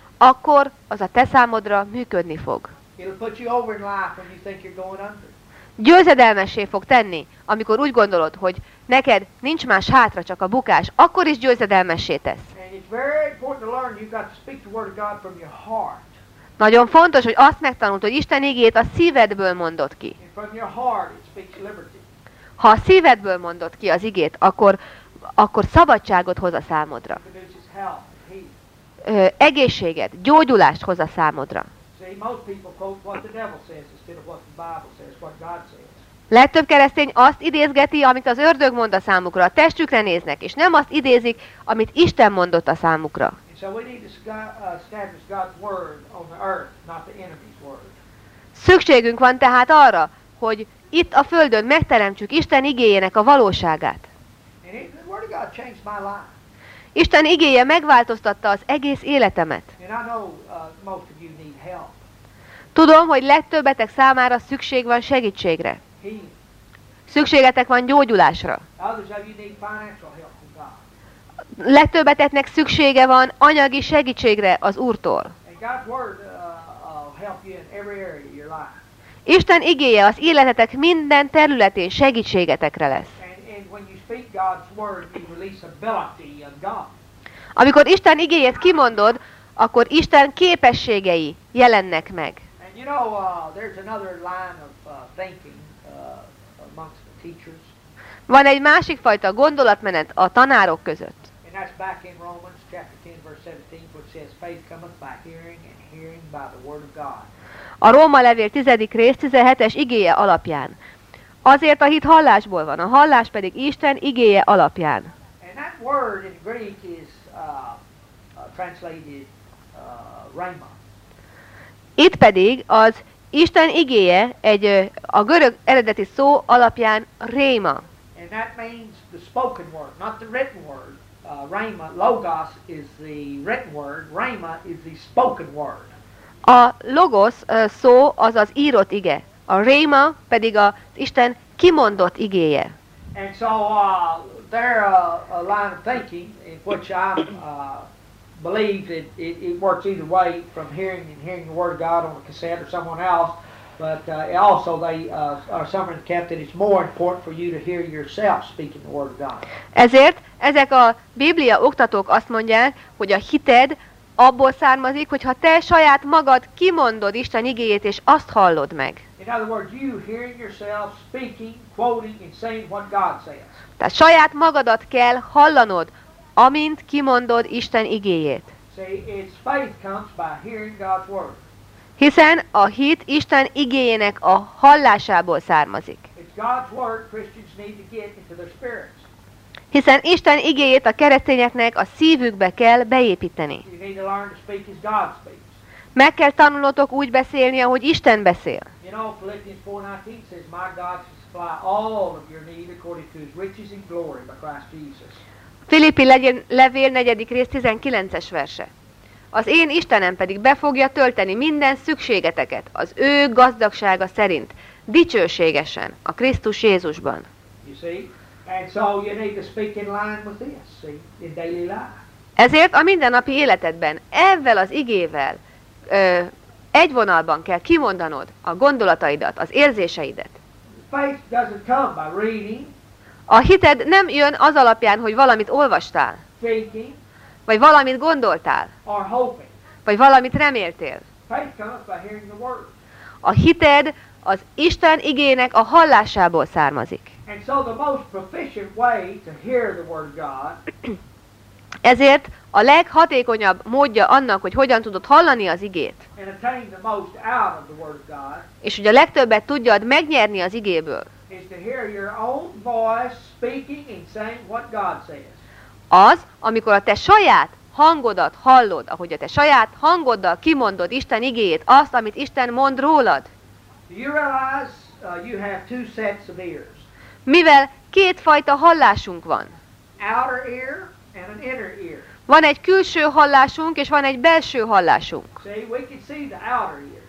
akkor az a te számodra működni fog. It'll put you over in life when you think you're going under. Győzedelmessé fog tenni, amikor úgy gondolod, hogy neked nincs más hátra, csak a bukás, akkor is győzedelmessé tesz. And it's very important to learn you've got to speak the word of God from your heart. Nagyon fontos, hogy azt megtanult, hogy Isten igét a szívedből mondod ki. And from your heart it speaks liberty. Ha a szívedből mondod ki az igét, akkor szabadságot hoz a számodra. It produces health and healing. Egészséget, gyógyulást hoz a számodra. See, most people quote what the devil says instead of what the Bible says, what God says. Legtöbb keresztény azt idézgeti, amit az ördög mond a számukra, a testükre néznek, és nem azt idézik, amit Isten mondott a számukra. And so we need to establish God's word on the earth, not the enemy's word. Szükségünk van tehát arra, hogy itt a földön megteremtsük Isten igéjének a valóságát. And the word of God changed my life. Isten igéje megváltoztatta az egész életemet. And I know most of you need help. Tudom, hogy legtöbbetek számára szükség van segítségre. Healing. Szükségetek van gyógyulásra. Others of you need financial help from God. Legtöbbeteknek szüksége van anyagi segítségre az Úrtól. And God's word will help you in every area of your life. Isten igéje az életetek minden területén segítségetekre lesz. And when you speak God's word, you release ability of God. Amikor Isten igéjét kimondod, akkor Isten képességei jelennek meg. And you know, there's another line of thinking amongst the teachers. Van egy másik fajta gondolatmenet a tanárok között. And that's back in Romans chapter 10, verse 17, which says, faith cometh by hearing, and hearing by the word of God. A Róma levél 10. rész 17-es igéje alapján. Azért a hit hallásból van, a hallás pedig Isten igéje alapján. And that word in Greek is translated rhema. Itt pedig az Isten igéje a görög eredeti szó alapján réma. And that means the spoken word, not the written word. Rhema, logos is the written word, rhema is the spoken word. A logos szó az az írott ige, a réma pedig az Isten kimondott igéje. And so there a line of thinking in which I believe that it works either way, from hearing the word of God on a cassette or someone else, But also they are somewhere kept that it's more important for you to hear yourself speaking the Word of God. Ezért ezek a Biblia oktatók azt mondják, hogy a hited abból származik, hogyha te saját magad kimondod Isten igéjét, és azt hallod meg. In other words, you hearing yourself speaking, quoting, and saying what God says. Tehát saját magadat kell hallanod, amint kimondod Isten igéjét. See, its faith comes by hearing God's Word. Hiszen a hit Isten igéjének a hallásából származik. It's God's Word Christians need to get into their spirits. Hiszen Isten igéjét a keresztényeknek a szívükbe kell beépíteni. You need to learn to speak as God speaks. Meg kell tanulnotok úgy beszélni, ahogy Isten beszél. You know, Philippians 4:19 says, "My God shall supply all of your need according to His riches and glory by Christ Jesus." Filippi levél 4. rész 19-es verse. Az én Istenem pedig be fogja tölteni minden szükségeteket az ő gazdagsága szerint, dicsőségesen, a Krisztus Jézusban. You see? And so you need to speak in line with this, see, in daily life. Ezért a mindennapi életedben ezzel az igével egy vonalban kell kimondanod a gondolataidat, az érzéseidet. Faith doesn't come by reading, A hited nem jön az alapján, hogy valamit olvastál, thinking, vagy valamit gondoltál, or hoping. vagy valamit reméltél. Faith comes by hearing the Word. A hited az Isten igének a hallásából származik. And so the most proficient way to hear the Word of God Ezért a leghatékonyabb módja annak, hogy hogyan tudod hallani az igét, and attain the most out of the Word of God és hogy a legtöbbet tudjad megnyerni az igéből, is to hear your own voice speaking and saying what God says. az, amikor a te saját hangodat hallod, ahogy a te saját hangoddal kimondod Isten igéjét, azt, amit Isten mond rólad. Do you realize you have two sets of ears? Mivel kétfajta hallásunk van. Outer ear and an inner ear. Van egy külső hallásunk, és van egy belső hallásunk. See, we can see the outer ear,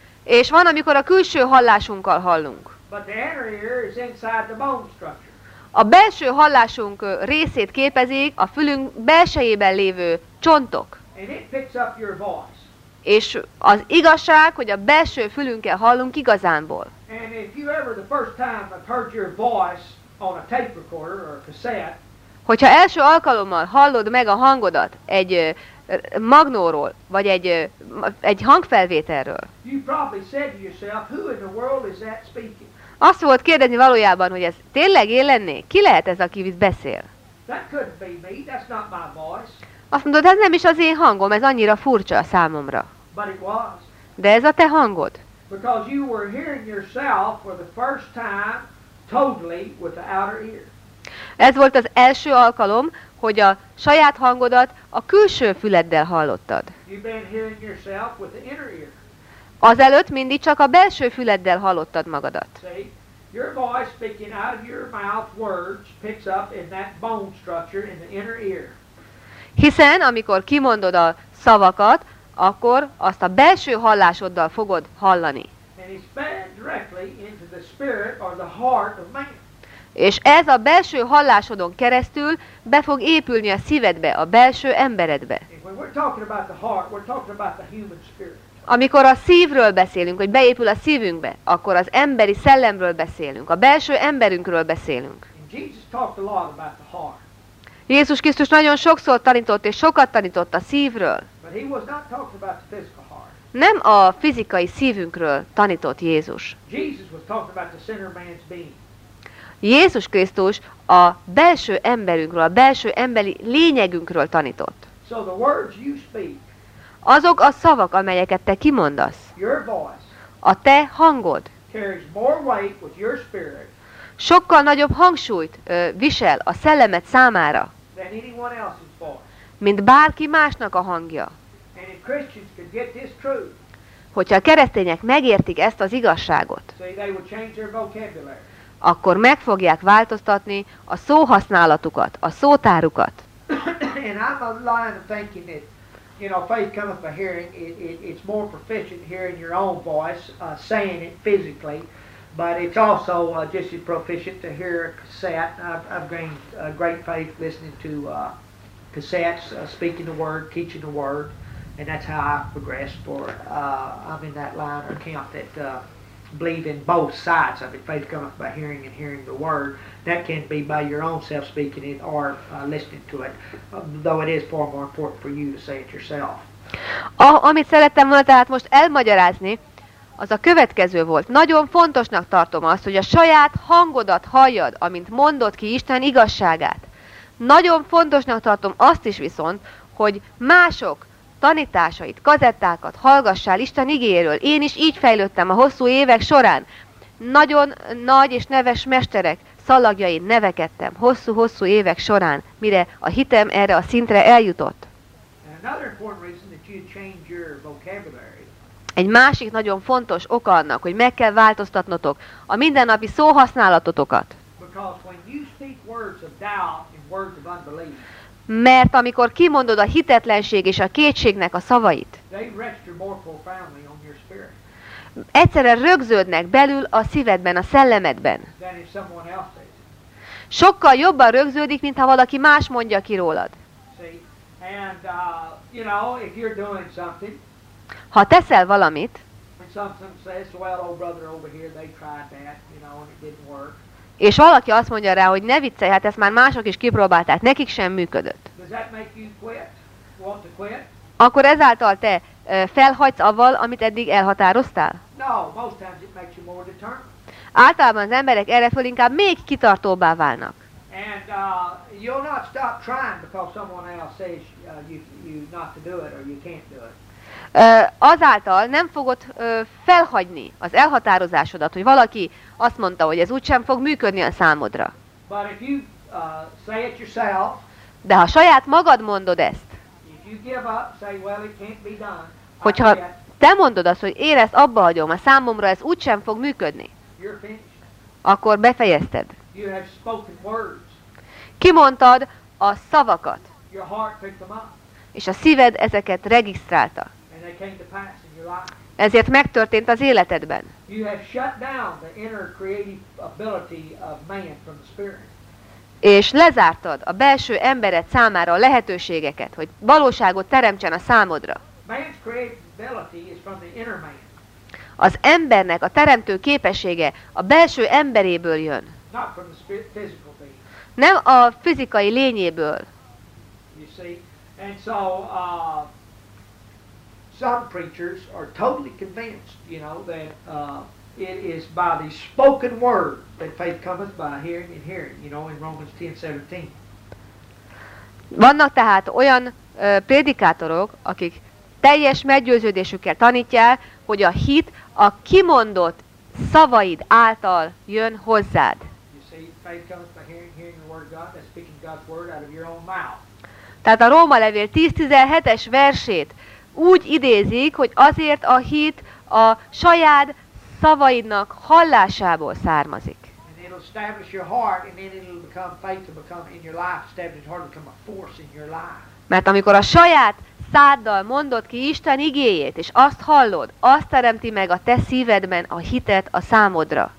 És van, amikor a külső hallásunkkal hallunk. but the inner ear is inside the bone structure. A belső hallásunk részét képezik a fülünk belsejében lévő csontok. And it picks up your voice. És az igazság, hogy a belső fülünkkel hallunk igazánból. And if you ever, the first time I've heard your voice on a tape recorder or a cassette, Hogyha első alkalommal hallod meg a hangodat egy magnóról, vagy egy hangfelvételről, you probably said to yourself, who in the world is that speaking? azt volt kérdezni valójában, hogy ez tényleg én lennék? Ki lehet ez, aki itt beszél? That couldn't be me. That's not my voice. Azt mondod, ez nem is az én hangom, ez annyira furcsa a számomra. But it was. De ez a te hangod. Because you were hearing yourself for the first time totally with the outer ear. Ez volt az első alkalom, hogy a saját hangodat a külső füleddel hallottad. You've been hearing yourself with the inner ear. Azelőtt mindig csak a belső füleddel hallottad magadat. See, your voice speaking out of your mouth words picks up in that bone structure in the inner ear. Hiszen, amikor kimondod a szavakat, akkor azt a belső hallásoddal fogod hallani. And it's fed directly into the spirit or the heart of man. És ez a belső hallásodon keresztül be fog épülni a szívedbe, a belső emberedbe. And when we're talking about the heart, we're talking about the human spirit. Amikor a szívről beszélünk, hogy beépül a szívünkbe, akkor az emberi szellemről beszélünk, a belső emberünkről beszélünk. And Jesus talked a lot about the heart. Jézus Krisztus nagyon sokszor tanított, és sokat tanított a szívről. But he was not talking about the physical heart. Nem a fizikai szívünkről tanított Jézus. Jesus was talking about the sinner man's being. Jézus Krisztus a belső emberünkről, a belső emberi lényegünkről tanított. So the words you speak, Azok a szavak, amelyeket te kimondasz, your voice, a te hangod carries more weight with your spirit sokkal nagyobb hangsúlyt visel a szellemet számára, than anyone else's voice. mint bárki másnak a hangja. And if Christians could get this truth, Hogyha a keresztények megértik ezt az igazságot, see, they would change their vocabulary. akkor meg fogják változtatni a szóhasználatukat, a szótárukat. And I'm of the line of thinking that, you know, faith cometh by hearing. It's more proficient hearing your own voice, saying it physically, but it's also just as proficient to hear a cassette. I've gained great faith listening to cassettes, speaking the word, teaching the word, and that's how I've progressed. I'm in that line or camp that believe in both sides of it. Faith cometh by hearing, and hearing the word. That can be by your own self speaking it or listening to it, though it is far more important for you to say it yourself. Amit szerettem volna tehát most elmagyarázni, az a következő volt. Nagyon fontosnak tartom azt, hogy a saját hangodat halljad, amint mondod ki Isten igazságát. Nagyon fontosnak tartom azt is viszont, hogy mások tanításait, kazettákat hallgassál Isten igéről. Én is így fejlődtem a hosszú évek során. Nagyon nagy és neves mesterek szalagjain nevekedtem hosszú-hosszú évek során, mire a hitem erre a szintre eljutott. Egy másik nagyon fontos oka annak, hogy meg kell változtatnotok a mindennapi szóhasználatotokat. Mert amikor kimondod a hitetlenség és a kétségnek a szavait, egyszerre rögződnek belül a szívedben, a szellemedben. Sokkal jobban rögződik, mintha valaki más mondja ki rólad. Ha teszel valamit, és valaki azt mondja rá, hogy ne viccelj, hát ezt már mások is kipróbálták, nekik sem működött. Akkor ezáltal te felhagysz avval, amit eddig elhatároztál? Általában az emberek erre föl inkább még kitartóbbá válnak. Azáltal nem fogod felhagyni az elhatározásodat, hogy valaki azt mondta, hogy ez úgysem fog működni a számodra. De ha saját magad mondod ezt, hogyha te mondod azt, hogy én ezt abba hagyom, a számomra ez úgysem fog működni, akkor befejezted. Kimondtad a szavakat, és a szíved ezeket regisztrálta. Ezért megtörtént az életedben. És lezártad a belső embered számára a lehetőségeket, hogy valóságot teremtsen a számodra. Az embernek a teremtő képessége a belső emberéből jön. Nem a fizikai lényéből. Some preachers are totally convinced, that it is by the spoken word that faith cometh by hearing and hearing, in Romans 10:17. Vannak tehát olyan prédikátorok, akik teljes meggyőződésükkel tanítják, hogy a hit a kimondott szavaid által jön hozzád. Tehát a Róma levél 10:17-es versét úgy idézik, hogy azért a hit a saját szavaidnak hallásából származik. Mert amikor a saját száddal mondod ki Isten igéjét, és azt hallod, azt teremti meg a te szívedben a hitet a számodra.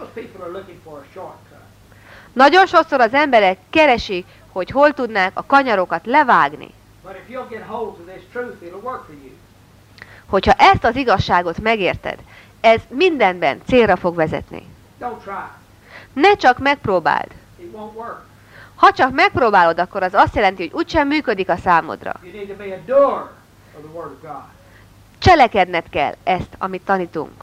Nagyon sokszor az emberek keresik, hogy hol tudnák a kanyarokat levágni. Hogyha ezt az igazságot megérted, ez mindenben célra fog vezetni. Ne csak megpróbáld. Ha csak megpróbálod, akkor az azt jelenti, hogy úgysem működik a számodra. Cselekedned kell ezt, amit tanítunk.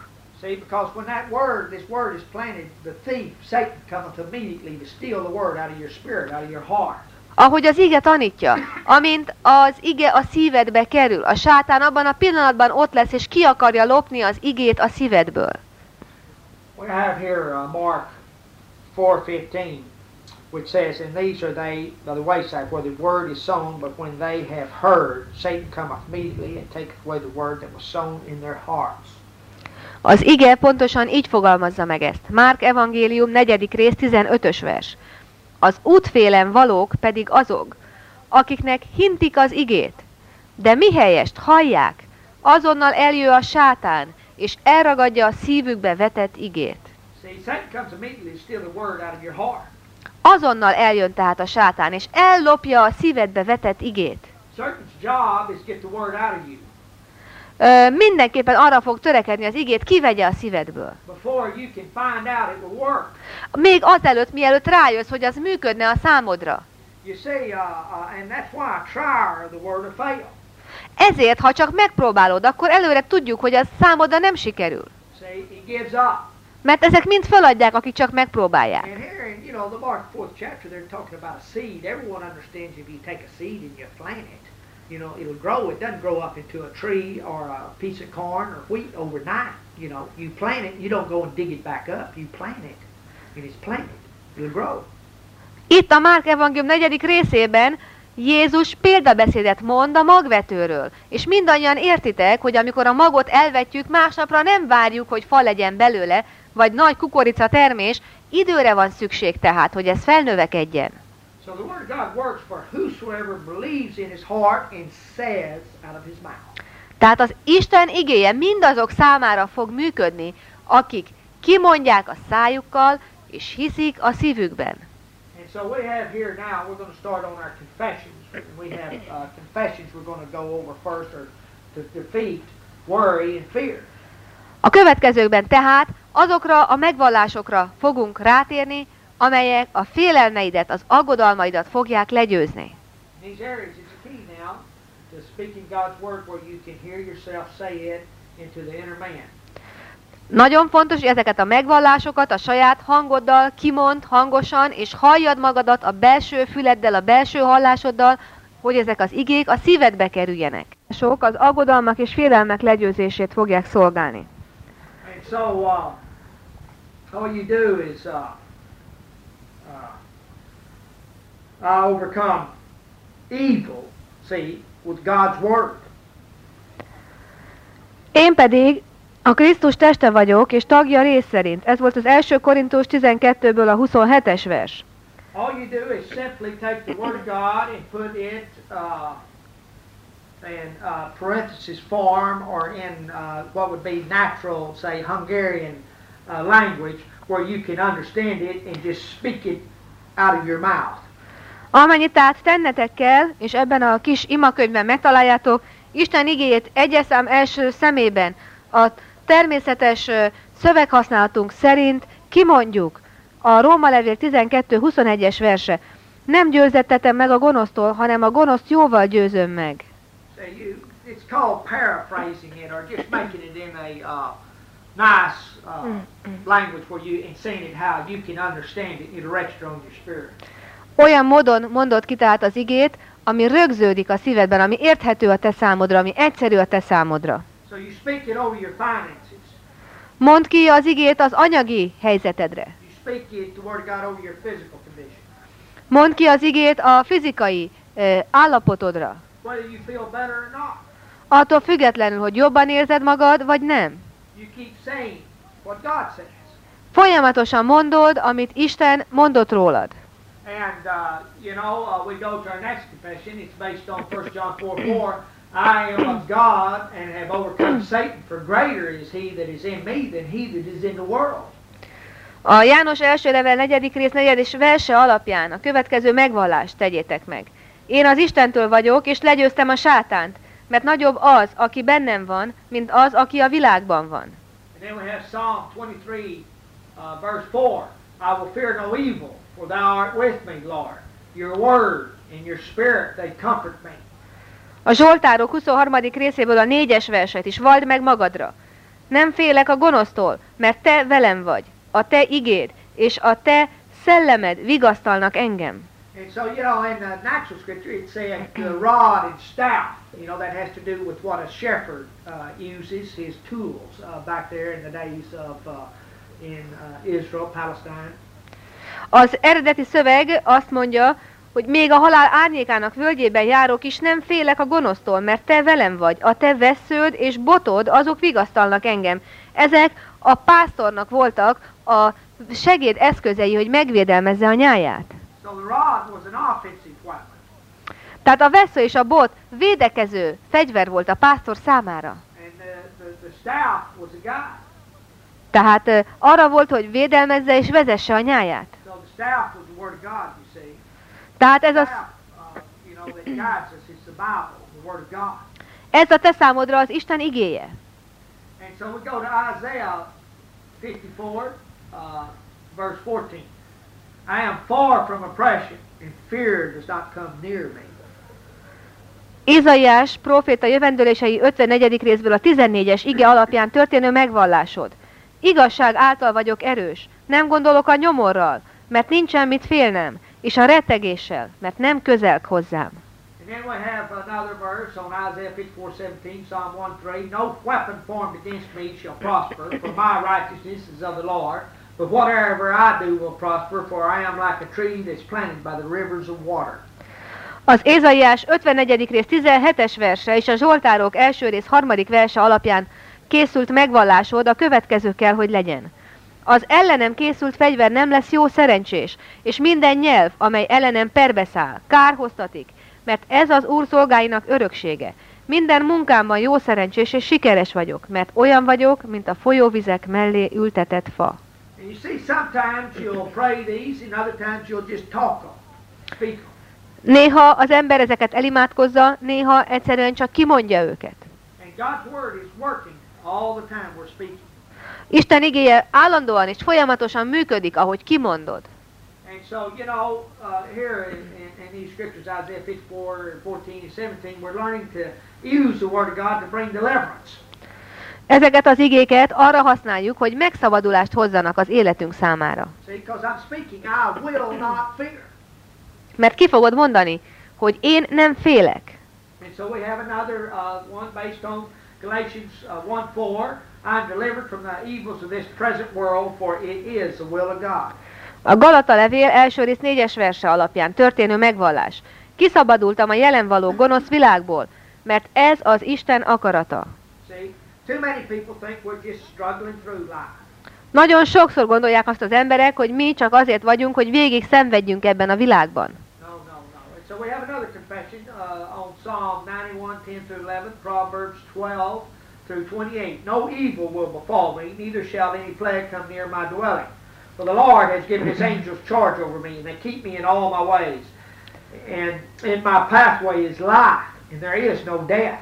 Ahogy az ige tanítja, amint az ige a szívedbe kerül, a sátán abban a pillanatban ott lesz, és ki akarja lopni az igét a szívedből. We have here Mark 4:15, which says, "And these are they by the wayside, where the word is sown, but when they have heard, Satan cometh immediately and taketh away the word that was sown in their hearts." Az ige pontosan így fogalmazza meg ezt. Márk evangélium 4. rész 15-ös vers. Az útfélen valók pedig azok, akiknek hintik az igét, de mihelyest hallják, azonnal eljön a sátán, és elragadja a szívükbe vetett igét. Azonnal eljön tehát a sátán, és ellopja a szívedbe vetett igét. mindenképpen arra fog törekedni, az igét kivegye a szívedből. before you can find out it will work. Még azelőtt, mielőtt rájössz, hogy az működne a számodra. You see, and that's why a trier of the word will fail. Ezért, ha csak megpróbálod, akkor előre tudjuk, hogy az számodra nem sikerül. See, he gives up. Mert ezek mind feladják, akik csak megpróbálják. And here, in, the Mark 4th chapter, they're talking about a seed. Everyone understands if you take a seed and you plant it, it'll grow. It doesn't grow up into a tree or a piece of corn or wheat overnight. You plant it, you don't go and dig it back up. You plant it, and it's planted. It'll grow. Itt a Márk evangélium 4. részében Jézus példabeszédet mond a magvetőről. És mindannyian értitek, hogy amikor a magot elvetjük, másnapra nem várjuk, hogy fa legyen belőle, vagy nagy kukorica termés, időre van szükség tehát, hogy ez felnövekedjen. So the word of God works for whosoever believes in his heart and says out of his mouth. Tehát az Isten igéje mindazok számára fog működni, akik kimondják a szájukkal, és hiszik a szívükben. And so we have here now, we're going to start on our confessions. We have confessions we're going to go over first, or to defeat worry and fear. A következőkben tehát azokra a megvallásokra fogunk rátérni, amelyek a félelmeidet, az aggodalmaidat fogják legyőzni. These areas is the key now to speaking God's word where you can hear yourself say it into the inner man. Nagyon fontos, hogy ezeket a megvallásokat a saját hangoddal kimond hangosan, és halljad magadat a belső füleddel, a belső hallásoddal, hogy ezek az igék a szívedbe kerüljenek. Sok az aggodalmak és félelmek legyőzését fogják szolgálni. And so all you do is I overcome evil, see, with God's word. Én pedig a Krisztus teste vagyok, és tagja rész szerint. Ez volt az 1 Korintus 12-ből a 27-es vers. All you do is simply take the word of God and put it in parenthesis form, or in what would be natural, say, Hungarian language, where you can understand it and just speak it out of your mouth. Amennyit tehát tennetek kell, és ebben a kis imakönyvben megtaláljátok, Isten igéjét egyes szám első szemében, a természetes szöveghasználatunk szerint kimondjuk. A Róma levél 12-21-es verse. Nem győzettetem meg a gonosztól, hanem a gonoszt jóval győzöm meg. It's called paraphrasing it, or just making it in a nice language where you, and saying it how you can understand it, it'll register on your spirit. Olyan módon mondod ki tehát az igét, ami rögződik a szívedben, ami érthető a te számodra, ami egyszerű a te számodra. So you speak it over your finances. Mondd ki az igét az anyagi helyzetedre. You speak it, the word of God, over your physical condition. Mondd ki az igét a fizikai állapotodra. Whether you feel better or not. Attól függetlenül, hogy jobban érzed magad, vagy nem. You keep saying what God says. Folyamatosan mondod, amit Isten mondott rólad. And, we go to our next confession. It's based on 1 John 4:4. I am of God and have overcome Satan, for greater is he that is in me than he that is in the world. A János első levél 4. rész 4. verse alapján a következő megvallást tegyétek meg. Én az Istentől vagyok, és legyőztem a sátánt, mert nagyobb az, aki bennem van, mint az, aki a világban van. And then we have Psalm 23, verse 4. I will fear no evil, for thou art with me, Lord. Your word and your spirit, they comfort me. A Zsoltárok 23. részéből a 4. verset is vald meg magadra. Nem félek a gonosztól, mert te velem vagy. A te igéd és a te szellemed vigasztalnak engem. And so, in the natural scripture it says the rod and staff, that has to do with what a shepherd uses, his tools, back there in the days of in Israel, Palestine. Az eredeti szöveg azt mondja, hogy még a halál árnyékának völgyében járok is, nem félek a gonosztól, mert te velem vagy. A te vessződ és botod, azok vigasztalnak engem. Ezek a pásztornak voltak a segéd eszközei, hogy megvédelmezze a nyáját. So the rod was an offensive weapon. Tehát a vessző és a bot védekező fegyver volt a pásztor számára. And the staff was a guide. Tehát arra volt, hogy védelmezze és vezesse a nyáját. So the staff was the word of God, you see. Tehát ez a, Staff, that guides us, it's the Bible, the word of God. Ez a te számodra az Isten igéje. And so we go to Isaiah 54, verse 14. I am far from oppression, and fear does not come near me. Ézaiás próféta jövendőlései 54. részből a 14-es ige alapján történő megvallásod. Igazság által vagyok erős, nem gondolok a nyomorral, mert nincsen mit félnem, és a rettegéssel, mert nem közelk hozzám. And then we have another verse on Isaiah 54:17, Psalm 1:3. No weapon formed against me shall prosper, for my righteousness is of the Lord. But whatever I do will prosper, for I am like a tree that's planted by the rivers of water. Az Ézaiás 54. rész 17-es verse és a Zsoltárok első rész 3. verse alapján készült megvallásod a következő kell, hogy legyen. Az ellenem készült fegyver nem lesz jó szerencsés, és minden nyelv, amely ellenem perbeszáll, kárhoztatik, mert ez az Úr szolgáinak öröksége. Minden munkámban jó szerencsés és sikeres vagyok, mert olyan vagyok, mint a folyóvizek mellé ültetett fa. And you see, sometimes you'll pray these, and other times you'll just talk them, speak them. Néha az ember ezeket elimádkozza, néha egyszerűen csak kimondja őket. And God's word is working all the time we're speaking. Isten igéje állandóan és folyamatosan működik, ahogy kimondod. And so, you know, here in these scriptures, Isaiah 54, 14, and 17, we're learning to use the word of God to bring deliverance. Ezeket az igéket arra használjuk, hogy megszabadulást hozzanak az életünk számára. See, because I'm speaking, I will not fear. Mert ki fogod mondani, hogy én nem félek. And so we have another one based on Galatians 1:4. I'm delivered from the evils of this present world, for it is the will of God. A Galata levél első rész 4-es verse alapján történő megvallás. Kiszabadultam a jelen való gonosz világból, mert ez az Isten akarata. See, too many people think we're just struggling through life. Nagyon sokszor gondolják azt az emberek, hogy mi csak azért vagyunk, hogy végig szenvedjünk ebben a világban. No. And so we have another confession on Psalm 91:10-11, Proverbs 12-28. No evil will befall me, neither shall any plague come near my dwelling. For the Lord has given his angels charge over me, and they keep me in all my ways. And in my pathway is life, and there is no death.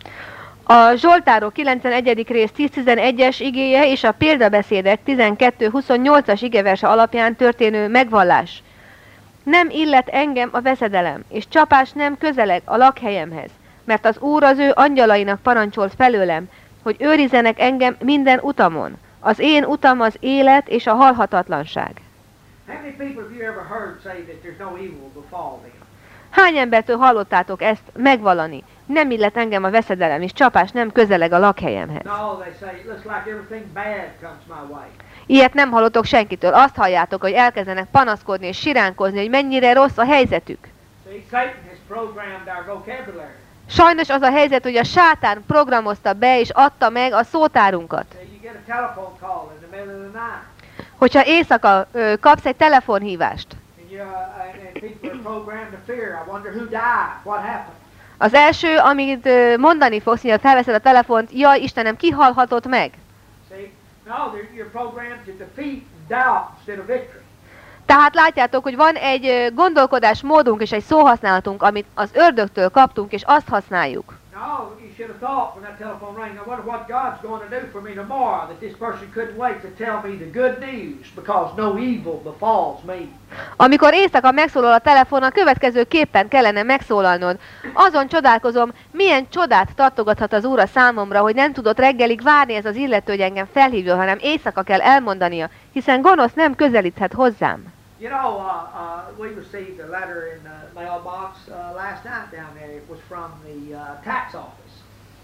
A Zsoltárok 91. rész 10-11-es igéje és a példabeszédek 12-28-as igeverse alapján történő megvallás. Nem illet engem a veszedelem, és csapás nem közeleg a lakhelyemhez, mert az Úr az ő angyalainak parancsolt felőlem, hogy őrizzenek engem minden utamon. Az én utam az élet és a halhatatlanság. How many people have you ever heard say that there's no evil befall them? Hány embertől hallottátok ezt megvallani? Nem illet engem a veszedelem, és csapás nem közeleg a lakhelyemhez. No, they say it looks like everything bad comes my way. Ilyet nem hallotok senkitől. Azt halljátok, hogy elkezdenek panaszkodni és siránkozni, hogy mennyire rossz a helyzetük. See, Satan has programmed our vocabulary. Sajnos az a helyzet, hogy a sátán programozta be és adta meg a szótárunkat. See, you get a telephone call in the middle of the night. Hogyha éjszaka kapsz egy telefonhívást, And people are programmed to fear. I wonder who died, what happened. az első, amit mondani fogsz, hogy felveszed a telefont, jaj, Istenem, ki halhatott meg? See, no, you're programmed to defeat doubt instead of victory. Tehát látjátok, hogy van egy gondolkodásmódunk és egy szóhasználatunk, amit az ördögtől kaptunk, és azt használjuk. No, you should have thought when that telephone rang, I wonder what God's going to do for me tomorrow, that this person couldn't wait to tell me the good news, because no evil befalls me. Amikor éjszaka megszólal a telefon, a következő képpen kellene megszólalnod. Azon csodálkozom, milyen csodát tartogathat az Úr a számomra, hogy nem tudott reggelig várni ez az illető, hogy engem felhívjon, hanem éjszaka kell elmondania, hiszen gonosz nem közelíthet hozzám. You know, we received a letter in the mailbox last night down there. It was from the tax office.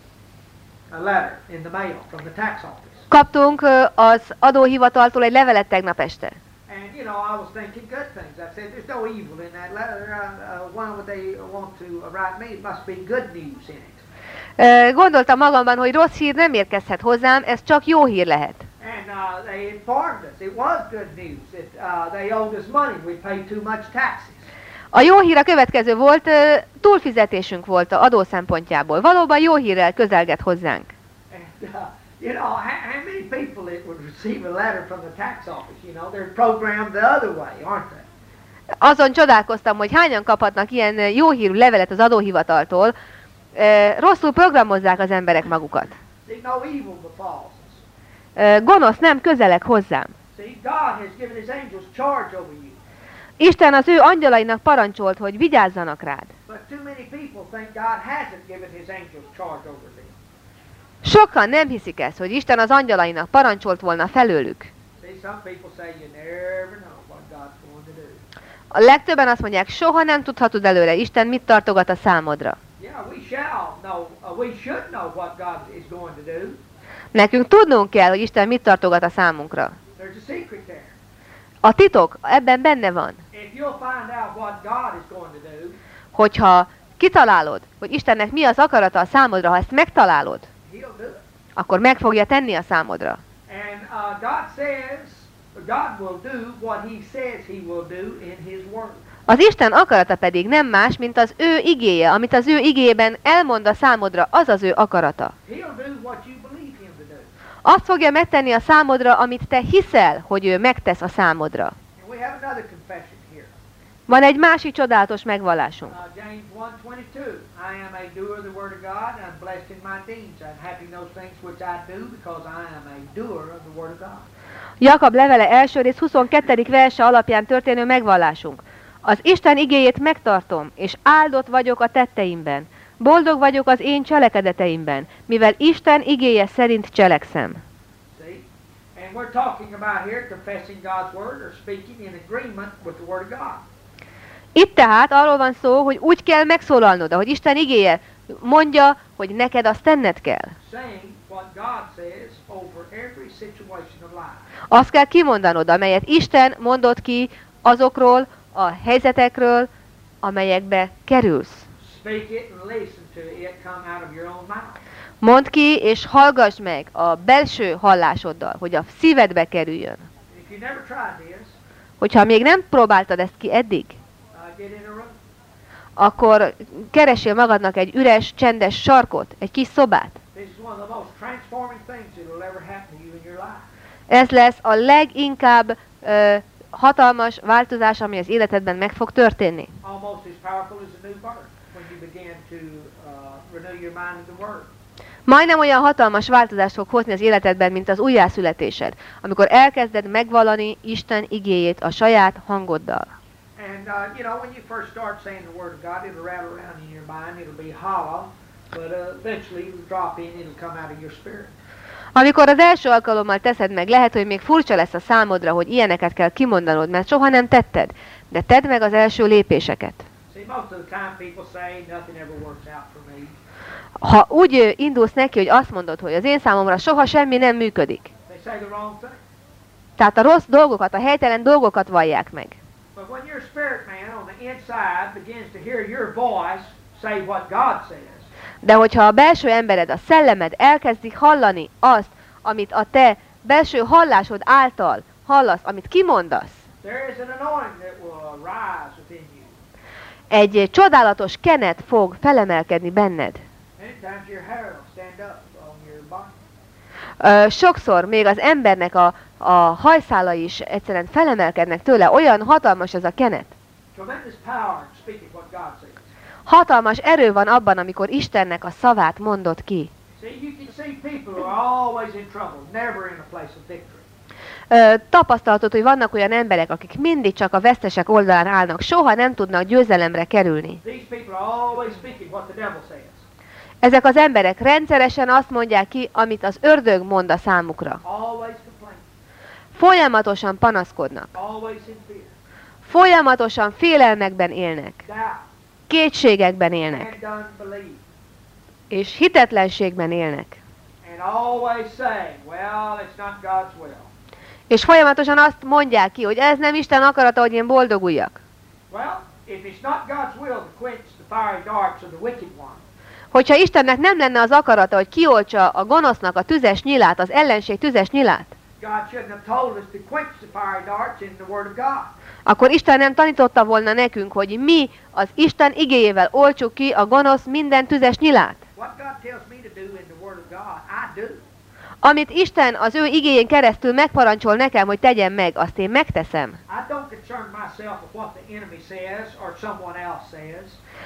A letter in the mail from the tax office. Kaptunk az adóhivataltól egy levelet tegnap este. And, you know, I was thinking good things. I said, there's no evil in that letter. Why would they want to write me? It must be good news in it. Gondoltam magamban, hogy rossz hír nem érkezhet hozzám, ez csak jó hír lehet. And they informed us it was good news. They owed us money. We paid too much taxes. A jó hír a következő volt, túlfizetésünk volt a adó szempontjából. Valóban jó hírrel közelget hozzánk. And, you know, how many people it would receive a letter from the tax office? You know, they're programmed the other way, aren't they? Azon csodálkoztam, hogy hányan kaphatnak ilyen jó hírű levelet az adóhivataltól, Rosszul programozzák az emberek magukat. See, no evil befalls us. Gonosz nem közeleg hozzám. See, God has given His angels charge over you. Isten az ő angyalainak parancsolt, hogy vigyázzanak rád. But too many people think God hasn't given His angels charge over them. Sokan nem hiszik ezt, hogy Isten az angyalainak parancsolt volna felőlük. See, some people say you never know what God's going to do. A legtöbben azt mondják, soha nem tudhatod előre, Isten mit tartogat a számodra. Yeah, we should know what God is going to do. Nekünk tudnunk kell, hogy Isten mit tartogat a számunkra. There's a secret there. A titok ebben benne van. If you'll find out what God is going to do, Hogyha kitalálod, hogy Istennek mi az akarata a számodra, ha ezt megtalálod, He'll do it. akkor meg fogja tenni a számodra. And God will do what He says He will do in His Word. Az Isten akarata pedig nem más, mint az ő igéje, amit az ő igéjében elmond a számodra, az az ő akarata. He'll do what you believe Him to do. Azt fogja megtenni a számodra, amit te hiszel, hogy ő megtesz a számodra. And we have another confession here. Van egy másik csodálatos megvallásunk. James 1:22. I am a doer of the Word of God. I'm blessed in my deeds. I'm happy in those things which I do because I am a doer of the Word of God. Jakab levele első rész 22. verse alapján történő megvallásunk. Az Isten igéjét megtartom, és áldott vagyok a tetteimben. Boldog vagyok az én cselekedeteimben, mivel Isten igéje szerint cselekszem. See? And we're talking about here confessing God's Word or speaking in agreement with the Word of God. Itt tehát arról van szó, hogy úgy kell megszólalnod, ahogy Isten igéje mondja, hogy neked azt tenned kell. Saying what God says over every situation of life. Azt kell kimondanod, amelyet Isten mondott ki azokról a helyzetekről, amelyekbe kerülsz. Speak it and listen to it come out of your own mouth. Mondd ki, és hallgass meg a belső hallásoddal, hogy a szívedbe kerüljön. If you never tried this, Hogyha még nem próbáltad ezt ki eddig, get in a room. akkor keresél magadnak egy üres, csendes sarkot, egy kis szobát. This is one of the most transforming things that will ever happen to you in your life. Ez lesz a leginkább hatalmas változás, ami az életedben meg fog történni. Almost as powerful as a new birth when you begin to renew your mind in the Word. Majdnem olyan hatalmas változást fog hozni az életedben, mint az újjászületésed, amikor elkezded megvallani Isten igéjét a saját hangoddal. And when you first start saying the Word of God, it'll rattle around in your mind, it'll be hollow, but eventually it'll drop in, it'll come out of your spirit. Amikor az első alkalommal teszed meg, lehet, hogy még furcsa lesz a számodra, hogy ilyeneket kell kimondanod, mert soha nem tetted, de tedd meg az első lépéseket. See, most of the time people say nothing ever works out for me. Ha úgy indulsz neki, hogy azt mondod, hogy az én számomra soha semmi nem működik, They say the wrong thing. tehát a rossz dolgokat, a helytelen dolgokat vallják meg. But when your spirit man on the inside begins to hear your voice say what God says, De hogyha a belső embered, a szellemed elkezdi hallani azt, amit a te belső hallásod által hallasz, amit kimondasz, there is an anointing that will arise within you. egy csodálatos kenet fog felemelkedni benned. Many times your hair will stand up on your body. Sokszor még az embernek a hajszálai is egyszerűen felemelkednek tőle, olyan hatalmas ez a kenet. Tremendous power in speaking what God says. Hatalmas erő van abban, amikor Istennek a szavát mondod ki. See, you can see people who are always in trouble, never in a place of victory. Tapasztaltad, hogy vannak olyan emberek, akik mindig csak a vesztesek oldalán állnak, soha nem tudnak győzelemre kerülni. These people are always speaking what the devil says. Ezek az emberek rendszeresen azt mondják ki, amit az ördög mond a számukra. Always complaining. Folyamatosan panaszkodnak. Always in fear. Folyamatosan félelmekben élnek. Doubt Kétségekben élnek. and unbelief. És hitetlenségben élnek. And always saying, well, it's not God's will. És folyamatosan azt mondják ki, hogy ez nem Isten akarata, hogy én boldoguljak. Well, if it's not God's will to quench the fiery darts of the wicked one, Hogyha Istennek nem lenne az akarata, hogy kioltsa a gonosznak a tüzes nyilát, az ellenség tüzes nyilát, God shouldn't have told us to quench the fiery darts in the Word of God. akkor Isten nem tanította volna nekünk, hogy mi az Isten igéjével oltsuk ki a gonosz minden tüzes nyilát. What God tells me to do in the Word of God, I do. Amit Isten az ő igéjén keresztül megparancsol nekem, hogy tegyem meg, azt én megteszem. I don't concern myself with what the enemy says or someone else says.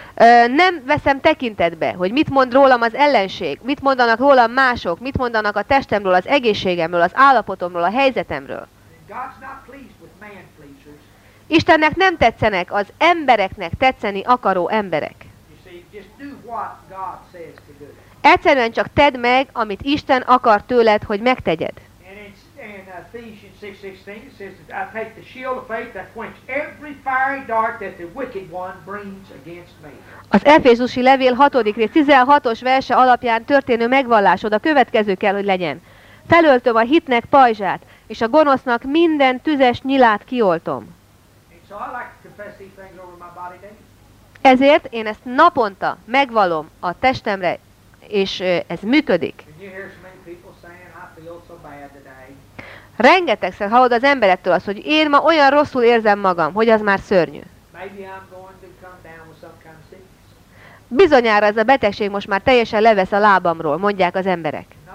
Nem veszem tekintetbe, hogy mit mond rólam az ellenség, mit mondanak rólam mások, mit mondanak a testemről, az egészségemről, az állapotomról, a helyzetemről. God's not pleased with man pleasers. Istennek nem tetszenek az embereknek tetszeni akaró emberek. You see, just do what God says to do. Egyszerűen csak tedd meg, amit Isten akar tőled, hogy megtegyed. And in Ephesians 6:16 it says that I take the shield of faith that quench every fiery dart that the wicked one brings against me. Az Efézusi levél 6. rész 16-os verse alapján történő megvallásod a következő kell, hogy legyen. Felöltöm a hitnek pajzsát, és a gonosznak minden tüzes nyilát kioltom. And so I like to confess these things over my body daily. Ezért én ezt naponta megvallom a testemre, és ez működik. And you hear so many people saying, I feel so bad today. Rengetegszer hallod az emberektől azt, hogy én ma olyan rosszul érzem magam, hogy az már szörnyű. Maybe I'm going to come down with some kind of sickness. Bizonyára ez a betegség most már teljesen levesz a lábamról, mondják az emberek. No.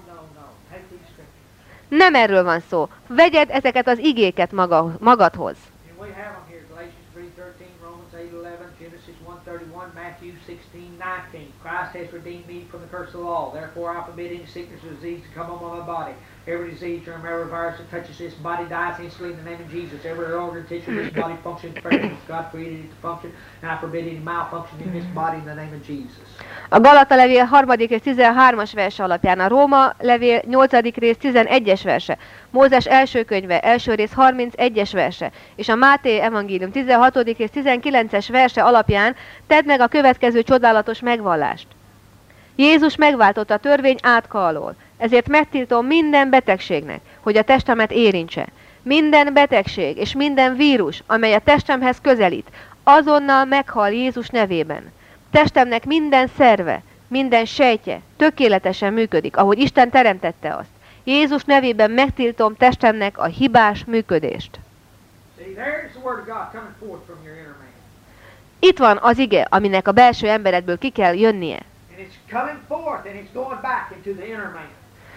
Take these scriptures. Nem erről van szó. Vegyed ezeket az igéket magadhoz. And we have them here, Galatians 3:13, Romans 8:11, Genesis 1:31, Matthew 16:19. Christ has redeemed me from the curse of the law. Therefore I forbid any sickness or disease to come on my body. Every disease, germ, every virus that touches this body dies instantly in the name of Jesus. Every organ, tissue, this body functions perfectly as God created it to function. And I forbid any malfunction in this body in the name of Jesus. A Galata levél 3. rész 13-as verse alapján, a Róma levél 8. rész 11-es verse, Mózes első könyve első rész 31-es verse, és a Máté evangélium 16. rész 19-es verse alapján tedd meg a következő csodálatos megvallást. Jézus megváltotta a törvény átka alól, ezért megtiltom minden betegségnek, hogy a testemet érintse. Minden betegség és minden vírus, amely a testemhez közelít, azonnal meghal Jézus nevében. Testemnek minden szerve, minden sejtje tökéletesen működik, ahogy Isten teremtette azt. Jézus nevében megtiltom testemnek a hibás működést. See, there's the word of God coming forth from your inner man. Itt van az ige, aminek a belső emberedből ki kell jönnie. And it's coming forth and it's going back into the inner man.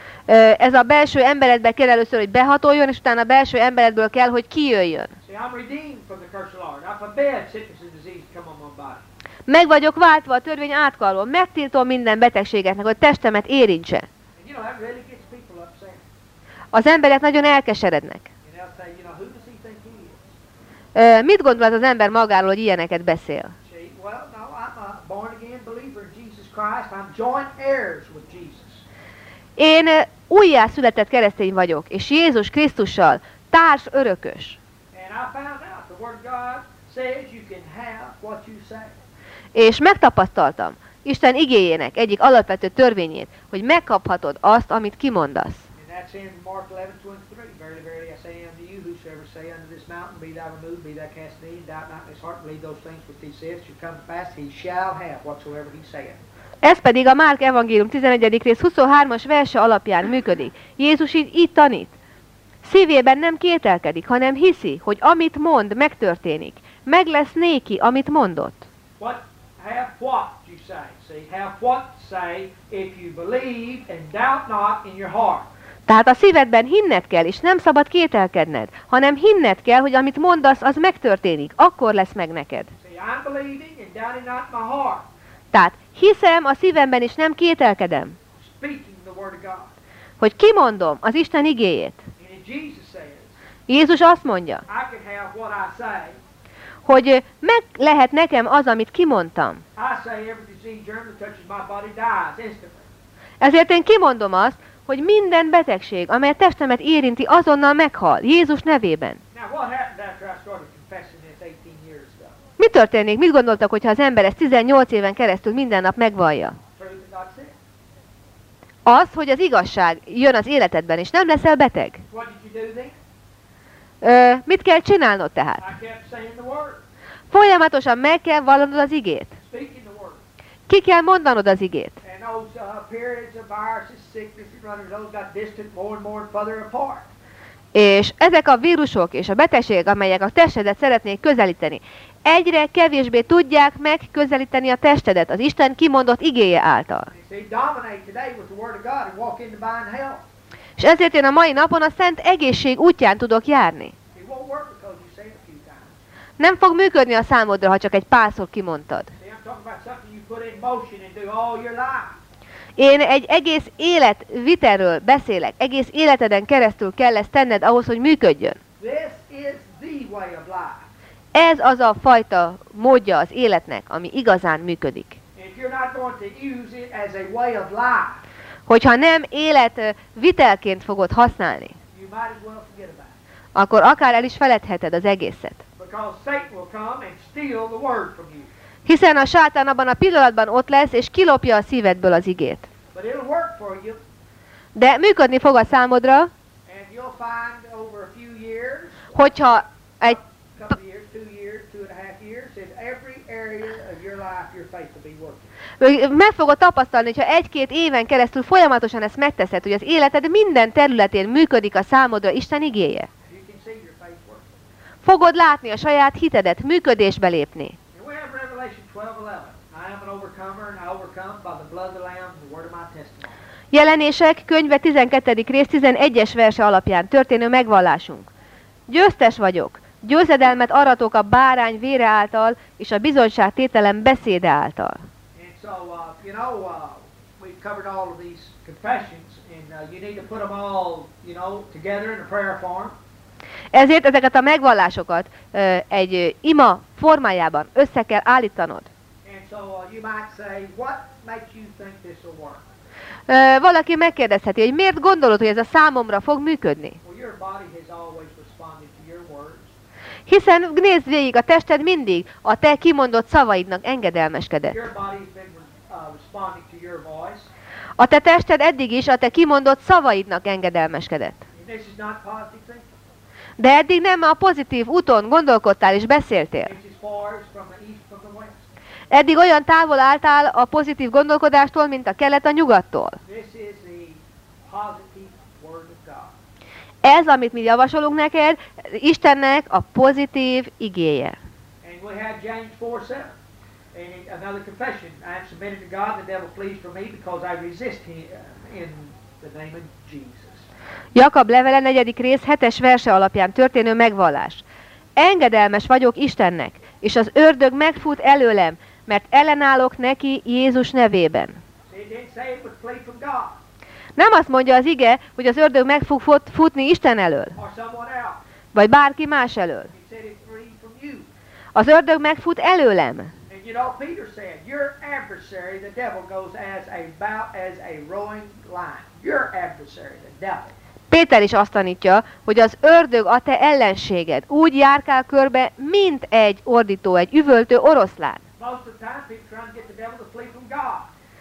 Ez a belső emberedbe kell először, hogy behatoljon, és utána a belső emberedből kell, hogy kijöjjön. See, I'm redeemed from the curse of the Lord. I forbid sickness and disease to come on my body. Meg vagyok váltva a törvény átka alól, megtiltom minden betegségetnek, hogy testemet érintse. And you know, that really gets people upset. Az emberek nagyon elkeserednek. And they'll say, you know, who does he think he is? Mit gondol az ember magáról, hogy ilyeneket beszél? See, well, no, I'm a born-again believer in Jesus Christ. I'm joint heirs with Jesus. Én újjászületett keresztény vagyok, és Jézus Krisztussal társ örökös. And I found out the Word of God says you can have what you say. És megtapasztaltam Isten igéjének egyik alapvető törvényét, hogy megkaphatod azt, amit kimondasz. And that's in Mark 11:23. Verily, verily, I say unto you, whosoever say unto this mountain, be thou removed, be thou cast thee, and doubt not in his heart, believe those things which he saith shall come to pass, he shall have whatsoever he saith. Ez pedig a Márk evangélium 11. rész 23-as verse alapján működik. Jézus így tanít. Szívében nem kételkedik, hanem hiszi, hogy amit mond, megtörténik. Meg lesz néki, amit mondott. Have what you say. See, have what say if you believe and doubt not in your heart. Tehát a szívedben hinned kell, és nem szabad kételkedned, hanem hinned kell, hogy amit mondasz, az megtörténik. Akkor lesz meg neked. See, I'm believing and doubting not in my heart. Tehát hiszem a szívemben, és nem kételkedem. Speaking the word of God. Hogy kimondom az Isten igéjét. And Jesus says, Jézus azt mondja, I can have what I say. hogy meg lehet nekem az, amit kimondtam. I say every disease germ that touches my body dies instantly. Ezért én kimondom azt, hogy minden betegség, amely a testemet érinti, azonnal meghal, Jézus nevében. Now what happened after I started confessing this 18 years ago? Mi történik? Mit gondoltak, hogyha az ember ezt 18 éven keresztül minden nap megvallja? Truth that God said. Az, hogy az igazság jön az életedben, és nem leszel beteg. What did you do then? Mit kell csinálnod tehát? I kept saying the word. Folyamatosan meg kell vallanod az igét. Speaking the word. Ki kell mondanod az igét. And those periods of viruses, sicknesses, runners, those got distant more and more and further apart. És ezek a vírusok és a betegségek, amelyek a testedet szeretnék közelíteni, egyre kevésbé tudják megközelíteni a testedet az Isten kimondott igéje által. És ezért én a mai napon a szent egészség útján tudok járni. It won't work because you say it a few times. Nem fog működni a számodra, ha csak egy párszor kimondtad. See, I'm talking about something you put in motion and do all your life. Én egy egész életvitelről beszélek. Egész életeden keresztül kell ezt tenned ahhoz, hogy működjön. This is the way of life. Ez az a fajta módja az életnek, ami igazán működik. And if you're not going to use it as a way of life, Hogyha nem életvitelként fogod használni, you might as well forget about it. akkor akár el is feledheted az egészet. Because Satan will come and steal the word from you. Hiszen a sátán abban a pillanatban ott lesz, és kilopja a szívedből az igét. But it'll work for you, De működni fog a számodra, and you'll find over a few years, hogyha egy couple of years, 2 years, 2.5 years, in every area of your life, your faith will be working. meg fogod tapasztalni, hogyha 1-2 éven keresztül folyamatosan ezt megteszed, hogy az életed minden területén működik a számodra Isten igéje. You can see your faith working. Fogod látni a saját hitedet működésbe lépni. And we have Revelation 12:11. I am an overcomer, and I overcome by the blood of the Lamb and the word of my testimony. Jelenések könyve 12. rész 11-es verse alapján történő megvallásunk. Győztes vagyok, győzedelmet aratok a bárány vére által, és a bizonyságtételem beszéde által. And so, we've covered all of these confessions, and you need to put them all, together in a prayer form. Ezért ezeket a megvallásokat egy ima formájában össze kell állítanod. And so you might say, what makes you think this will work? Valaki megkérdezheti, hogy miért gondolod, hogy ez a számomra fog működni? Well, your body has always responded to your words. Hiszen nézd végig, a tested mindig a te kimondott szavaidnak engedelmeskedett. Your body's been responding to your voice. A te tested eddig is a te kimondott szavaidnak engedelmeskedett. And this is not positive thinking. De eddig nem a pozitív úton gondolkodtál és beszéltél. It's as far as from the east from the west. Eddig olyan távol álltál a pozitív gondolkodástól, mint a kelet a nyugattól. This is the positive word of God. Ez, amit mi javasolunk neked, Istennek a pozitív igéje. And we have James 4:7. And another confession. I am submitted to God, the devil flees from me because I resist him in the name of Jesus. Jakab levele 4. rész 7-es verse alapján történő megvallás. Engedelmes vagyok Istennek, és az ördög megfut előlem, mert ellenállok neki Jézus nevében. See, it didn't say it would flee from God Nem azt mondja az ige, hogy az ördög meg fog futni Isten elől, or someone else. vagy bárki más elől. It said it flee from you. Az ördög megfut előlem. And Peter said, your adversary, the devil, goes as a roaring lion. Your adversary, the devil. Péter is azt tanítja, hogy az ördög a te ellenséged úgy járkál körbe, mint egy ordító, egy üvöltő oroszlán. Most of the time, people trying to get the devil to flee from God,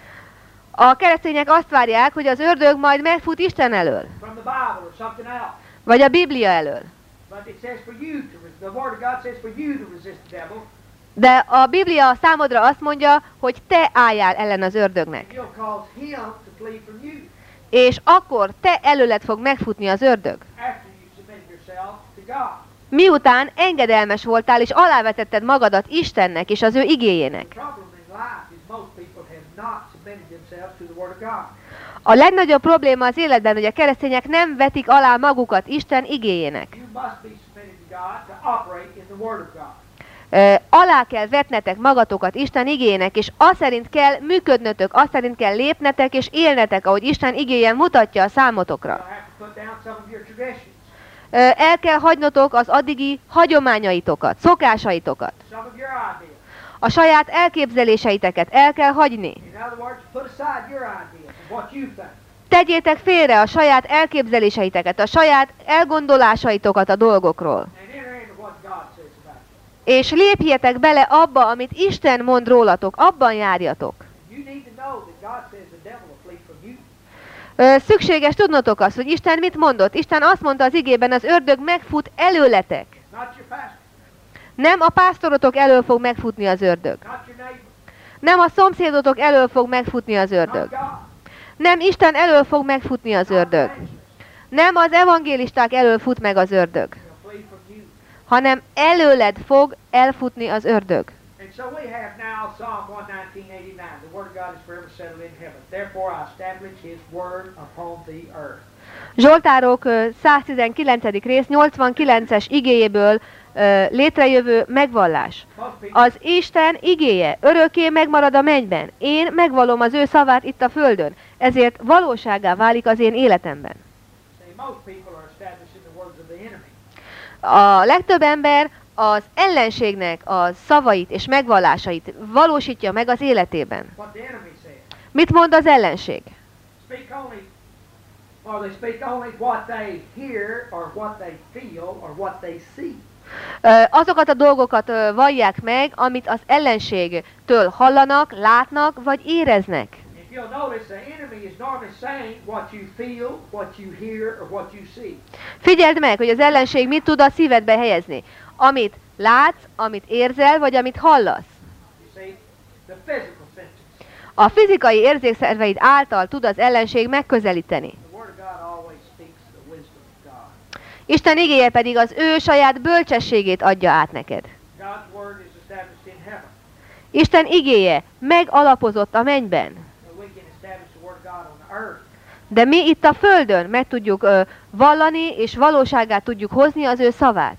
A keresztények azt várják, hogy az ördög majd megfut Isten elől, from the Bible or something else. vagy a Biblia elől. But it says for you the Word of God says for you to resist the devil. De a Biblia számodra azt mondja, hogy te álljál ellen az ördögnek. And you'll cause him to flee from you És akkor te előled fog megfutni az ördög. after you submitted yourself to God. Miután engedelmes voltál és alávetetted magadat Istennek és az ő igéjének. The problem in life is most people have not submitted themselves to the Word of God. A legnagyobb probléma az életben, hogy a keresztények nem vetik alá magukat Isten igéjének. You must be submitted to God to operate in the Word of God. Alá kell vetnetek magatokat Isten igének, és azt szerint kell működnötök, azt szerint kell lépnetek és élnetek, ahogy Isten igéje mutatja a számotokra. You'll have to put down some of your traditions, El kell hagynotok az addigi hagyományaitokat, szokásaitokat. some of your ideas. A saját elképzeléseiteket el kell hagyni. In other words, put aside your ideas and what you think. Tegyétek félre a saját elképzeléseiteket, a saját elgondolásaitokat a dolgokról. And enter into what God says about you. És lépjetek bele abba, amit Isten mond rólatok, abban járjatok. You need to know that God says the devil will flee from you. Szükséges tudnotok azt, hogy Isten mit mondott. Isten azt mondta az igében, az ördög megfut előletek. Not your pastor, Nem a pásztorotok elől fog megfutni az ördög. not your neighbor, Nem a szomszédotok elől fog megfutni az ördög. not God. Nem Isten elől fog megfutni az ördög. Nem az evangélisták elől fut meg az ördög, He'll flee from you. hanem előled fog elfutni az ördög. And so we have now Psalm 119:89. The word of God is forever settled in heaven. Therefore I establish his word upon the earth. Zsoltárok 119. rész 89-es igéjéből létrejövő megvallás. Az Isten igéje örökké megmarad a mennyben. Én megvallom az ő szavát itt a földön. Ezért valósággá válik az én életemben. A legtöbb ember az ellenségnek a szavait és megvallásait valósítja meg az életében. Mit mond az ellenség? Azokat a dolgokat vallják meg, amit az ellenségtől hallanak, látnak vagy éreznek. Figyeld meg, hogy az ellenség mit tud a szívedbe helyezni. Amit látsz, amit érzel, vagy amit hallasz. A fizikai érzékszerveid által tud az ellenség megközelíteni. Isten igéje pedig az ő saját bölcsességét adja át neked. Isten igéje megalapozott a mennyben. De mi itt a földön meg tudjuk vallani, és valóságát tudjuk hozni az ő szavát.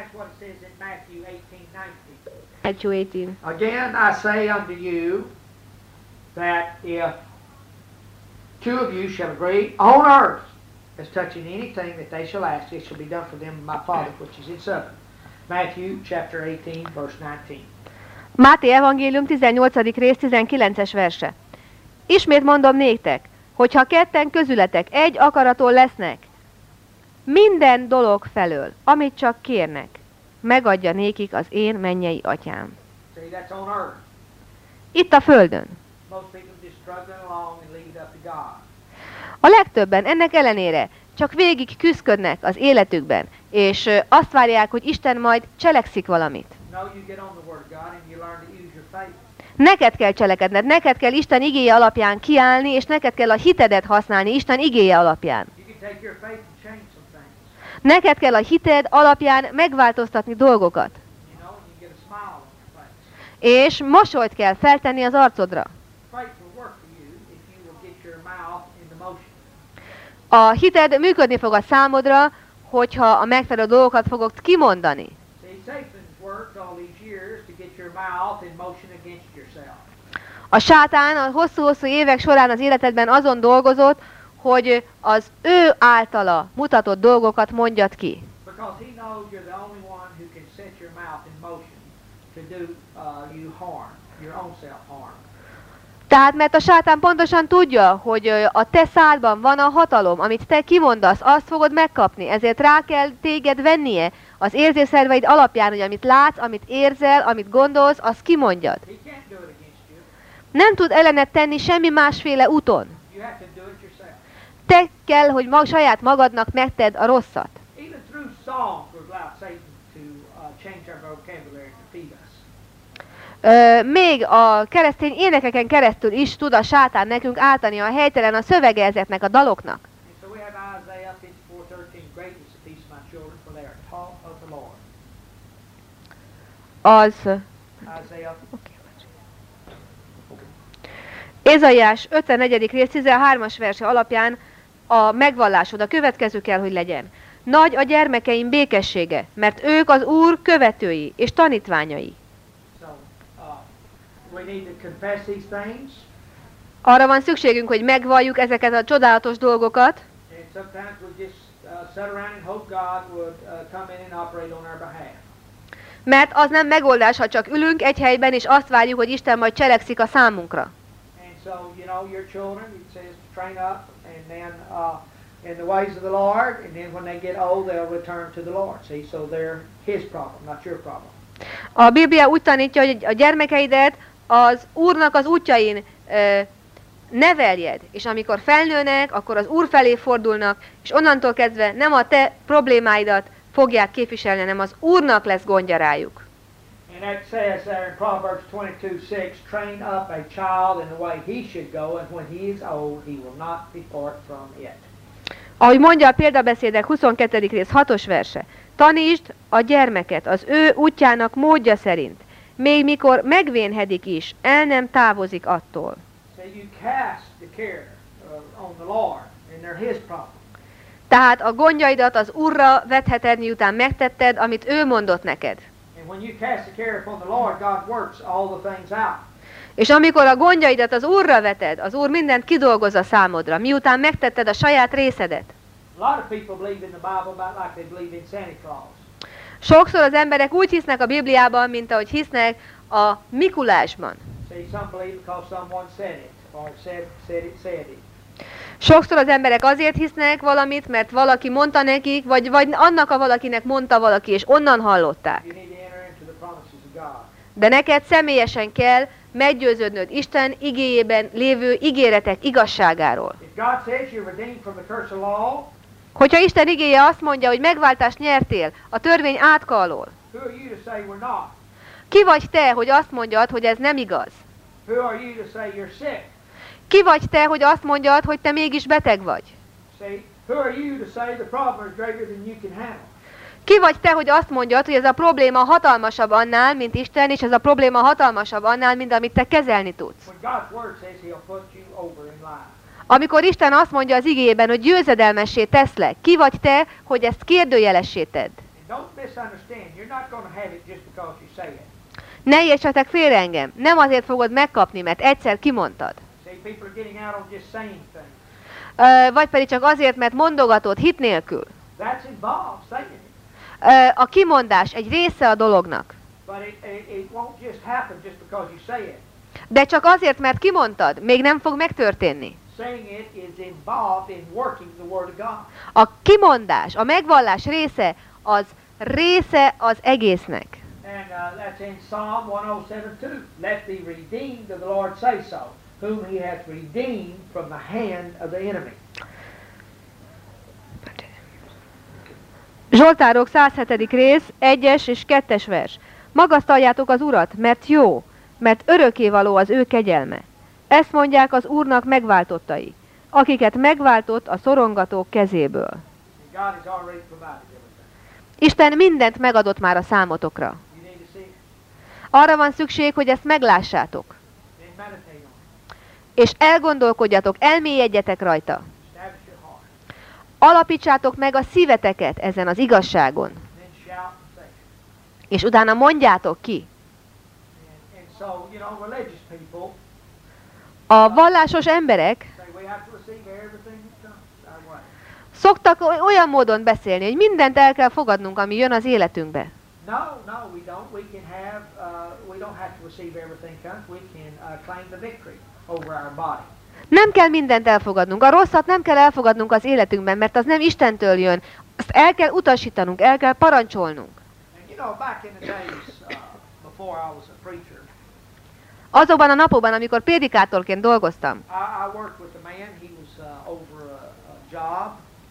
Matthew 18. Again I say unto you that if two of you shall agree on earth as touching anything that they shall ask, it shall be done for them of my Father which is in heaven. Matthew chapter 18 verse 19. Máté evangélium 18. rész 19-es verse. Ismét mondom néktek, hogyha ketten közületek egy akaraton lesznek, minden dolog felől, amit csak kérnek, megadja nékik az én mennyei atyám. Itt a földön. A legtöbben ennek ellenére csak végig küszködnek az életükben, és azt várják, hogy Isten majd cselekszik valamit. Neked kell cselekedned, neked kell Isten igéje alapján kiállni, és neked kell a hitedet használni Isten igéje alapján. Neked kell a hited alapján megváltoztatni dolgokat. És mosolyt kell feltenni az arcodra. A hited működni fog a számodra, hogyha a megfelelő dolgokat fogod kimondani. A sátán a hosszú-hosszú évek során az életedben azon dolgozott, hogy az ő általa mutatott dolgokat mondjad ki. Tehát, mert a sátán pontosan tudja, hogy a te szádban van a hatalom, amit te kimondasz, azt fogod megkapni, ezért rá kell téged vennie az érzékszerveid alapján, hogy amit látsz, amit érzel, amit gondolsz, azt kimondjad. Nem tud ellenet tenni semmi másféle úton. Te kell, hogy saját magadnak megtedd a rosszat. Még a keresztény énekeken keresztül is tud a sátán nekünk ártani a helytelen a szövegezetnek, a daloknak. Az... Ézaiás 54. rész 13-as verse alapján a megvallásod a következő kell, hogy legyen. Nagy a gyermekeim békessége, mert ők az Úr követői és tanítványai. Arra van szükségünk, hogy megvalljuk ezeket a csodálatos dolgokat. Mert az nem megoldás, ha csak ülünk egy helyben, és azt várjuk, hogy Isten majd cselekszik a számunkra. So, you know, your children, it says to train up, and then in the ways of the Lord, and then when they get old, they'll return to the Lord. See, so they're His problem, not your problem. A Biblia úgy tanítja, hogy a gyermekeidet az Úrnak az útjain neveljed, és amikor felnőnek, akkor az Úr felé fordulnak, és onnantól kezdve nem a te problémáidat fogják képviselni, hanem az Úrnak lesz gondja rájuk. And that says there in Proverbs 22:6, train up a child in the way he should go, and when he is old, he will not depart from it. Ahogy mondja a példabeszédek 22. rész 6-os verse, tanítsd a gyermeket az ő útjának módja szerint, még mikor megvénhedik is, el nem távozik attól. Tehát a gondjaidat az Úrra vetheted, miután megtetted, amit ő mondott neked. And when you cast the care upon the Lord, God works all the things out. És amikor a gondjaidat az Úrra veted, az Úr mindent kidolgoz a számodra, miután megtetted a saját részedet. A lot of people believe in the Bible about like they believe in Santa Claus. Sokszor az emberek úgy hisznek a Bibliában, mint ahogy hisznek a Mikulásban. See, some believe because someone said it, or said it. Sokszor az emberek azért hisznek valamit, mert valaki mondta nekik, vagy annak a valakinek mondta valaki, és onnan hallották. You need to enter into the promises of God. De neked személyesen kell meggyőződnöd Isten igéjében lévő ígéretek igazságáról. If God says you're redeemed from the curse of law, Hogyha Isten igéje azt mondja, hogy megváltást nyertél a törvény átka alól, who are you to say we're not? ki vagy te, hogy azt mondjad, hogy ez nem igaz? Who are you to say you're sick? Ki vagy te, hogy azt mondjad, hogy te mégis beteg vagy? See, who are you to say the problem is greater than you can handle? Ki vagy te, hogy azt mondjad, hogy ez a probléma hatalmasabb annál, mint Isten, és ez a probléma hatalmasabb annál, mint amit te kezelni tudsz? When God's word says he'll put you over in life. Amikor Isten azt mondja az igéjében, hogy győzedelmessé teszlek, ki vagy te, hogy ezt kérdőjelessé tedd? And don't misunderstand. You're not going to have it just because you say it. Ne értsetek félre engem, nem azért fogod megkapni, mert egyszer kimondtad. See, people are getting out on just saying things. Vagy pedig csak azért, mert mondogatod hit nélkül. That's involved, saying it. A kimondás egy része a dolognak. But it won't just happen just because you say it. De csak azért, mert kimondtad, még nem fog megtörténni. Saying it is involved in working the word of God. A kimondás, a megvallás része az egésznek. And that's in Psalm 107:2. Let the redeemed of the Lord say so, whom he hath redeemed from the hand of the enemy. Zsoltárok 107. rész, 1-es és 2-es vers. Magasztaljátok az Urat, mert jó, mert örökkévaló az ő kegyelme. Ezt mondják az Úrnak megváltottai, akiket megváltott a szorongatók kezéből. And God has already provided everything. Isten mindent megadott már a számotokra. You need to see it Arra van szükség, hogy ezt meglássátok, and meditate on it. és elgondolkodjatok, elmélyedjetek rajta. Establish your heart. Alapítsátok meg a szíveteket ezen az igazságon, Then shout and say it. és utána mondjátok ki. And so, religious people A vallásos emberek say we have to receive everything that comes our way. szoktak olyan módon beszélni, hogy mindent el kell fogadnunk, ami jön az életünkbe. No, we don't. We don't have to receive everything comes. We can claim the victory over our body. Nem kell mindent elfogadnunk. A rosszat nem kell elfogadnunk az életünkben, mert az nem Istentől jön. Azt el kell utasítanunk, el kell parancsolnunk. And back in the days before I was a preacher, Azokban a napokban, amikor prédikátorként dolgoztam, I worked with a man. He was over a job.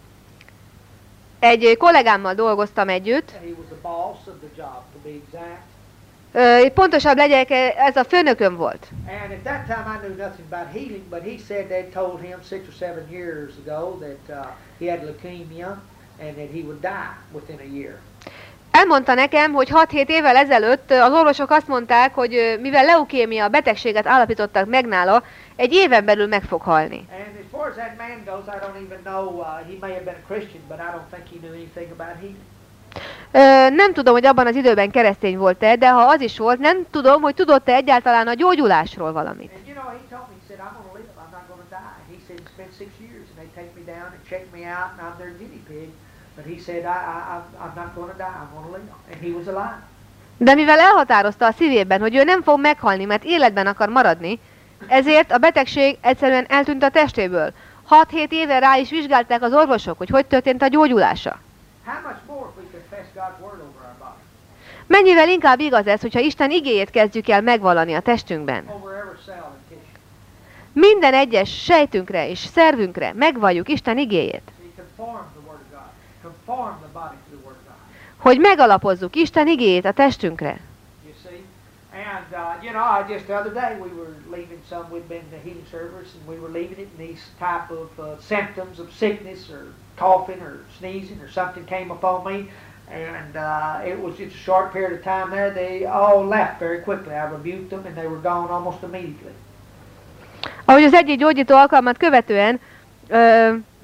egy kollégámmal dolgoztam együtt. He was the boss of the job, to be exact. Pontosabb legyek, ez a főnököm volt. And at that time I knew nothing about healing, but he said they told him 6 or 7 years ago that he had leukemia and that he would die within a year. Elmondta nekem, hogy 6-7 évvel ezelőtt az orvosok azt mondták, hogy mivel leukémia betegséget állapítottak meg nála, egy éven belül meg fog halni. And as far as that man goes, I don't even know, he may have been a Christian, but I don't think he knew anything about healing. Nem tudom, hogy abban az időben keresztény volt-e, de ha az is volt, nem tudom, hogy tudott-e egyáltalán a gyógyulásról valamit. And he told me, he said, I'm going to live, I'm not going to die. He said, it's been 6 years and they take me down and check me out and I'm their guinea pig. But he said, I'm not going to die, I'm going to live. And he was alive. De mivel elhatározta a szívében, hogy ő nem fog meghalni, mert életben akar maradni, ezért a betegség egyszerűen eltűnt a testéből. 6-7 éve rá is vizsgálták az orvosok, hogy történt a gyógyulása. How much more if we confess God's word over our body? Mennyivel inkább igaz ez, hogyha Isten igéjét kezdjük el megvallani a testünkben. Over every cell and tissue. Minden egyes sejtünkre és szervünkre megvalljuk Isten igéjét. See, conform the word of God. Conform the body to the word of God. Hogy megalapozzuk Isten igéjét a testünkre. You see? And, just the other day we were leaving we'd been to healing service and we were leaving it and these type of symptoms of sickness or coughing or sneezing or something came upon me. And it was just a short period of time there. They all left very quickly. I rebuked them and they were gone almost immediately. Ahogy az egyik gyógyító alkalmat követően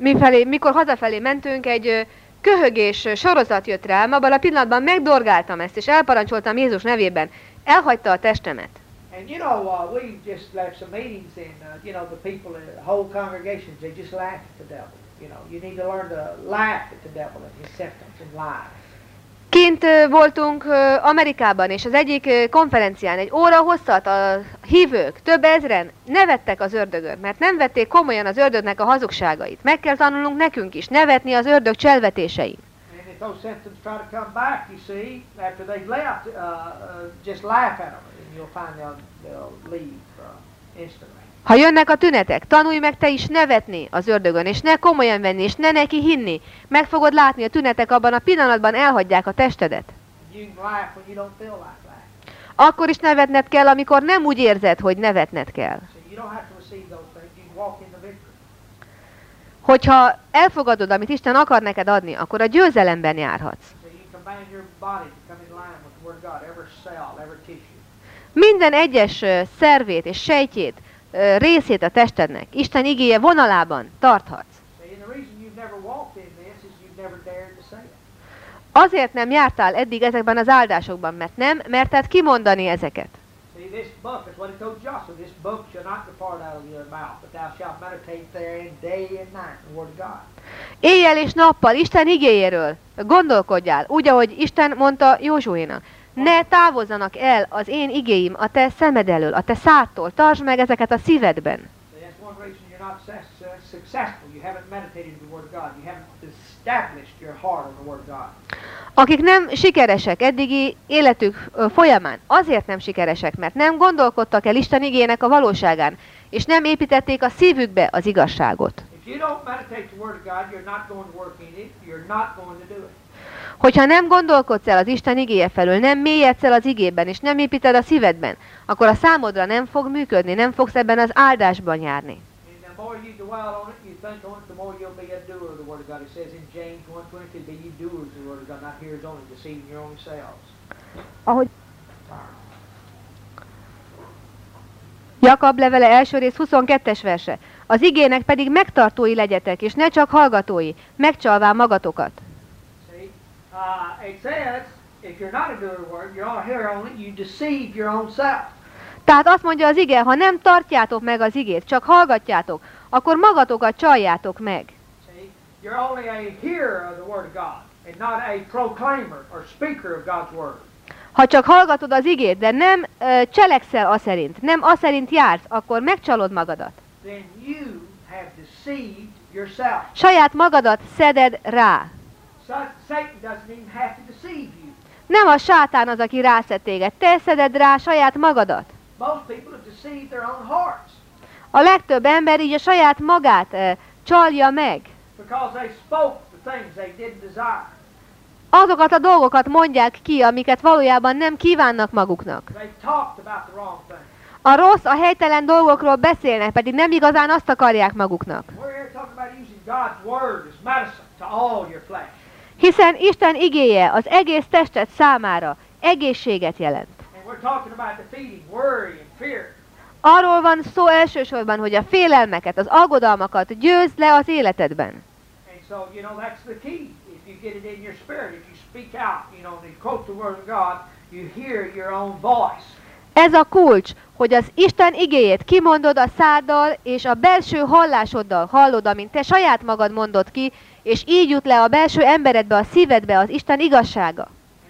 mikor hazafelé mentünk, egy köhögés sorozat jött rám, abban a pillanatban megdorgáltam ezt, és elparancsoltam Jézus nevében. Elhagyta a testemet. And you know, we just left some meetings, and you know, the people, the whole congregations, they just laugh at the devil. You know, you need to learn to laugh at the devil and his symptoms and lies. Kint voltunk Amerikában, és az egyik konferencián egy óra hosszat a hívők, több ezren nevettek az ördögön, mert nem vették komolyan az ördögnek a hazugságait. Meg kell tanulnunk nekünk is nevetni az ördög cselvetésein. And if those symptoms try to come back, you see, after they've left, just laugh at them, and you'll find they'll leave instantly. Ha jönnek a tünetek, tanulj meg te is nevetni az ördögön, és ne komolyan venni, és ne neki hinni. Meg fogod látni, a tünetek abban a pillanatban elhagyják a testedet. Akkor is nevetned kell, amikor nem úgy érzed, hogy nevetned kell. Hogyha elfogadod, amit Isten akar neked adni, akkor a győzelemben járhatsz. Minden egyes szervét és sejtjét, részét a testednek Isten igéje vonalában tarthatsz. Azért nem jártál eddig ezekben az áldásokban, mert nem merted kimondani ezeket. Éjjel és nappal Isten igéjéről gondolkodjál, úgy, ahogy Isten mondta Józsuénak. Ne távozzanak el az én igéim a te szemed elől, a te szádtól. Tartsd meg ezeket a szívedben. Akik nem sikeresek eddigi életük folyamán, azért nem sikeresek, mert nem gondolkodtak el Isten igének a valóságán, és nem építették a szívükbe az igazságot. Hogyha nem gondolkodsz el az Isten igéje felől, nem mélyedsz el az igében, és nem építed a szívedben, akkor a számodra nem fog működni, nem fogsz ebben az áldásban járni. Ahogy Jakab levele első rész 22-es verse. Az igének pedig megtartói legyetek, és ne csak hallgatói, megcsalván magatokat. Tehát azt mondja az ige, ha nem tartjátok meg az igét, csak hallgatjátok, akkor magatokat csaljátok meg. Ha csak hallgatod az igét, de nem cselekszel aszerint, nem aszerint jársz, akkor megcsalod magadat. Saját magadat szeded rá. Nem a sátán az, aki rászed téged, te szeded rá saját magadat. A legtöbb ember így a saját magát csalja meg. Azokat a dolgokat mondják ki, amiket valójában nem kívánnak maguknak. A rossz, a helytelen dolgokról beszélnek, pedig nem igazán azt akarják maguknak. Hiszen Isten igéje az egész tested számára egészséget jelent. Arról van szó elsősorban, hogy a félelmeket, az aggodalmakat győzd le az életedben. Ez a kulcs, hogy az Isten igéjét kimondod a száddal, és a belső hallásoddal hallod, amint te saját magad mondod ki, és így jut le a belső emberedbe, a szívedbe az Isten igazsága.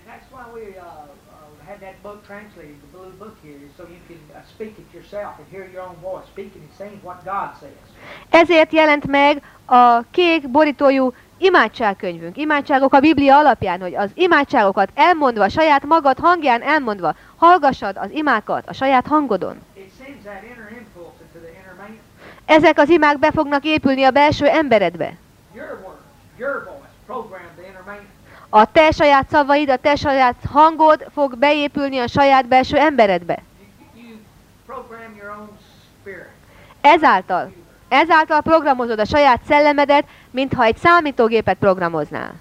Ezért jelent meg a kék borítójú imádságkönyvünk, imádságok a Biblia alapján, hogy az imádságokat elmondva, saját magad hangján elmondva, hallgassad az imákat a saját hangodon. Ezek az imák be fognak épülni a belső emberedbe. A te saját szavaid, a te saját hangod fog beépülni a saját belső emberedbe. Ezáltal programozod a saját szellemedet, mintha egy számítógépet programoznál.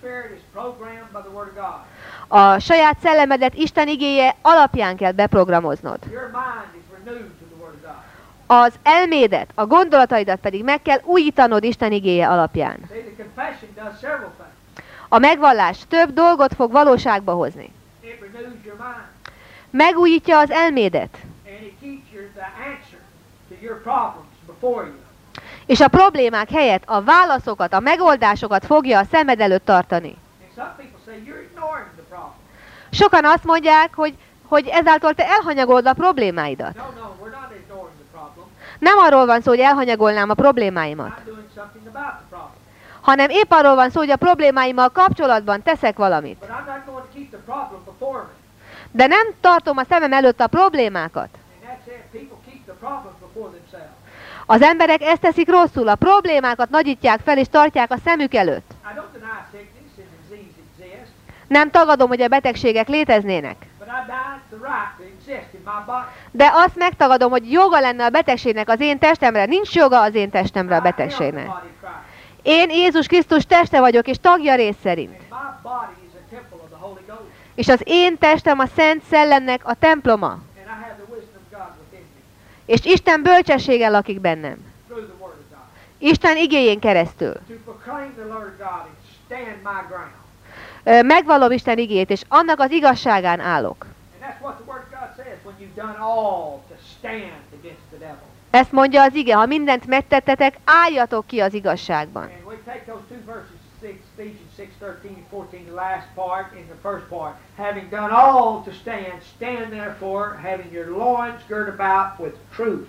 A saját szellemedet Isten igéje alapján kell beprogramoznod. Az elmédet, a gondolataidat pedig meg kell újítanod Isten igéje alapján. See, the confession does several things. A megvallás több dolgot fog valóságba hozni. It renews your mind, Megújítja az elmédet, and it keeps the answer to your problems before you. és a problémák helyett a válaszokat, a megoldásokat fogja a szemed előtt tartani. And some people say you're ignoring the problem. Sokan azt mondják, hogy ezáltal te elhanyagolod a problémáidat. No, we're not ignoring the problem. Nem arról van szó, hogy elhanyagolnám a problémáimat, Not doing something about the problem. hanem épp arról van szó, hogy a problémáimmal kapcsolatban teszek valamit. But I'm not going to keep the problem before me. De nem tartom a szemem előtt a problémákat. And that's it. People keep the problems before themselves. Az emberek ezt teszik rosszul, a problémákat nagyítják fel és tartják a szemük előtt. I don't deny sickness and disease exist, Nem tagadom, hogy a betegségek léteznének. but I deny the right to exist in my body. De azt megtagadom, hogy joga lenne a betegségnek az én testemre. Nincs joga az én testemre a I am the betegségnek. body of Christ. Én Jézus Krisztus teste vagyok, és tagja rész szerint. And my body is a temple of the Holy Ghost. És az én testem a Szent Szellemnek a temploma. And I have the wisdom of God within me És Isten bölcsessége lakik bennem. through the Word of God. Isten igéjén keresztül. To proclaim the Word of God and stand my ground. Megvallom Isten igéjét, és annak az igazságán állok. And that's what the Word of God says when you've done all to stand against the devil. Ezt mondja az ige, ha mindent megtettetek, álljatok ki az igazságban. And we take those two verses, Ephesians 6:13 and 14, the last part and the first part. Having done all to stand, stand therefore, having your loins girt about with truth.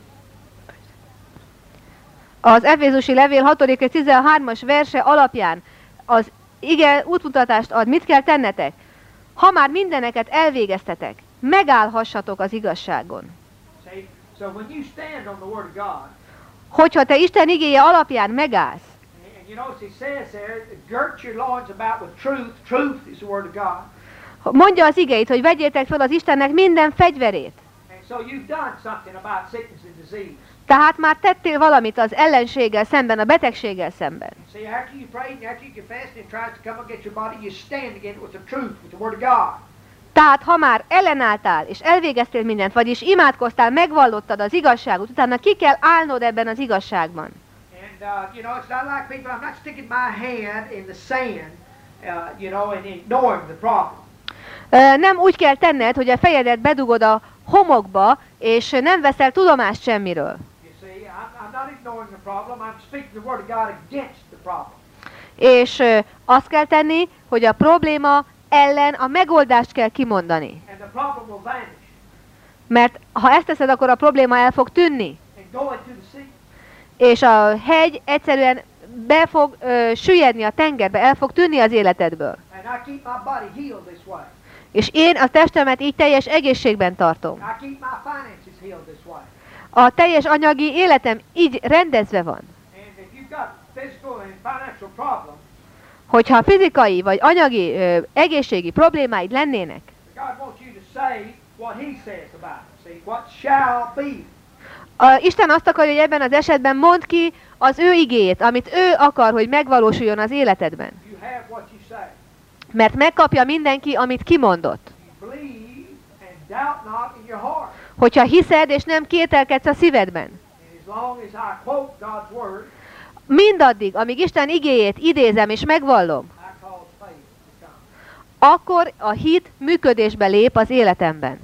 Az Efézusi levél 6. és 13-as verse alapján az ige útmutatást ad, mit kell tennetek? Ha már mindeneket elvégeztetek, megállhassatok az igazságon. See, so when you stand on the Word of God, Hogyha te Isten igéje alapján megállsz, and you notice he says there, girt your loins about with truth. Truth is the Word of God. mondja az igeit, hogy vegyétek fel az Istennek minden fegyverét. And so you've done something about sickness and disease. Tehát már tettél valamit az ellenséggel szemben, a betegséggel szemben. See, after you prayed and after you confessed and it tries to come against your body, you stand against it with the truth, with the Word of God. Tehát ha már ellenálltál, és elvégeztél mindent, vagyis imádkoztál, megvallottad az igazságot, utána ki kell állnod ebben az igazságban. And, you know, it's not like people, I'm not sticking my hand in the sand, you know, and ignoring the problem. Nem úgy kell tenned, hogy a fejedet bedugod a homokba, és nem veszel tudomást semmiről. You see, I'm not ignoring the problem, I'm speaking the Word of God against the problem. És azt kell tenni, hogy a probléma ellen a megoldást kell kimondani. And the problem will vanish Mert ha ezt teszed, akkor a probléma el fog tűnni. and go into the sea. És a hegy egyszerűen be fog süllyedni a tengerbe, el fog tűnni az életedből. And I keep my body healed this way. És én a testemet így teljes egészségben tartom. I keep my finances healed this way. A teljes anyagi életem így rendezve van. And if you've got physical and financial problems, Hogyha fizikai vagy anyagi egészségi problémáid lennének, God wants you to say what He says about it. See, what shall be. Isten azt akarja, hogy ebben az esetben mondd ki az ő igéjét, amit ő akar, hogy megvalósuljon az életedben. You have what you say. Mert megkapja mindenki, amit kimondott. You believe and doubt not in your heart. Hogyha hiszed és nem kételkedsz a szívedben. And as long as I quote God's word, Mindaddig, amíg Isten igéjét idézem és megvallom, I cause faith to come. akkor a hit működésbe lép az életemben.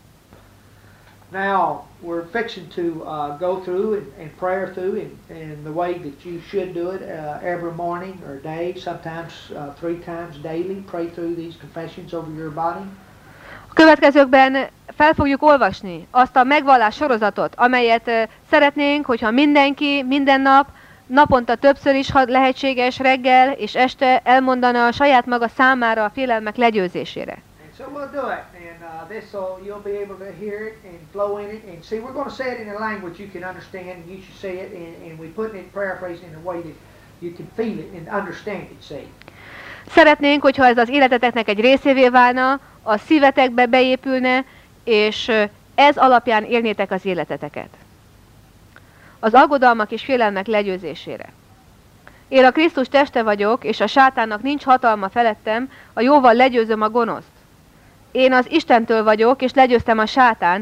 Now, we're fixing to go through and prayer through in the way that you should do it every morning or day, sometimes 3 times daily. Pray through these confessions over your body. A következőkben fel fogjuk olvasni azt a megvallás sorozatot, amelyet szeretnénk, hogyha mindenki minden nap, naponta többször is, ha lehetséges, reggel és este elmondana a saját maga számára a félelmek legyőzésére. And so we'll do it, and this so you'll be able to hear it and flow in it. And see, we're going to say it in a language you can understand, and you should say it, and we put it paraphrasing in a way that you can feel it and understand it. See. Szeretnénk, hogyha ez az életeteknek egy részévé válna, a szívetekbe beépülne, és ez alapján élnétek az életeteket. Az aggodalmak és félelmek legyőzésére. Én a Krisztus teste vagyok, és a sátánnak nincs hatalma felettem, a jóval legyőzöm a gonoszt. Én az Istentől vagyok, és legyőztem a sátánt,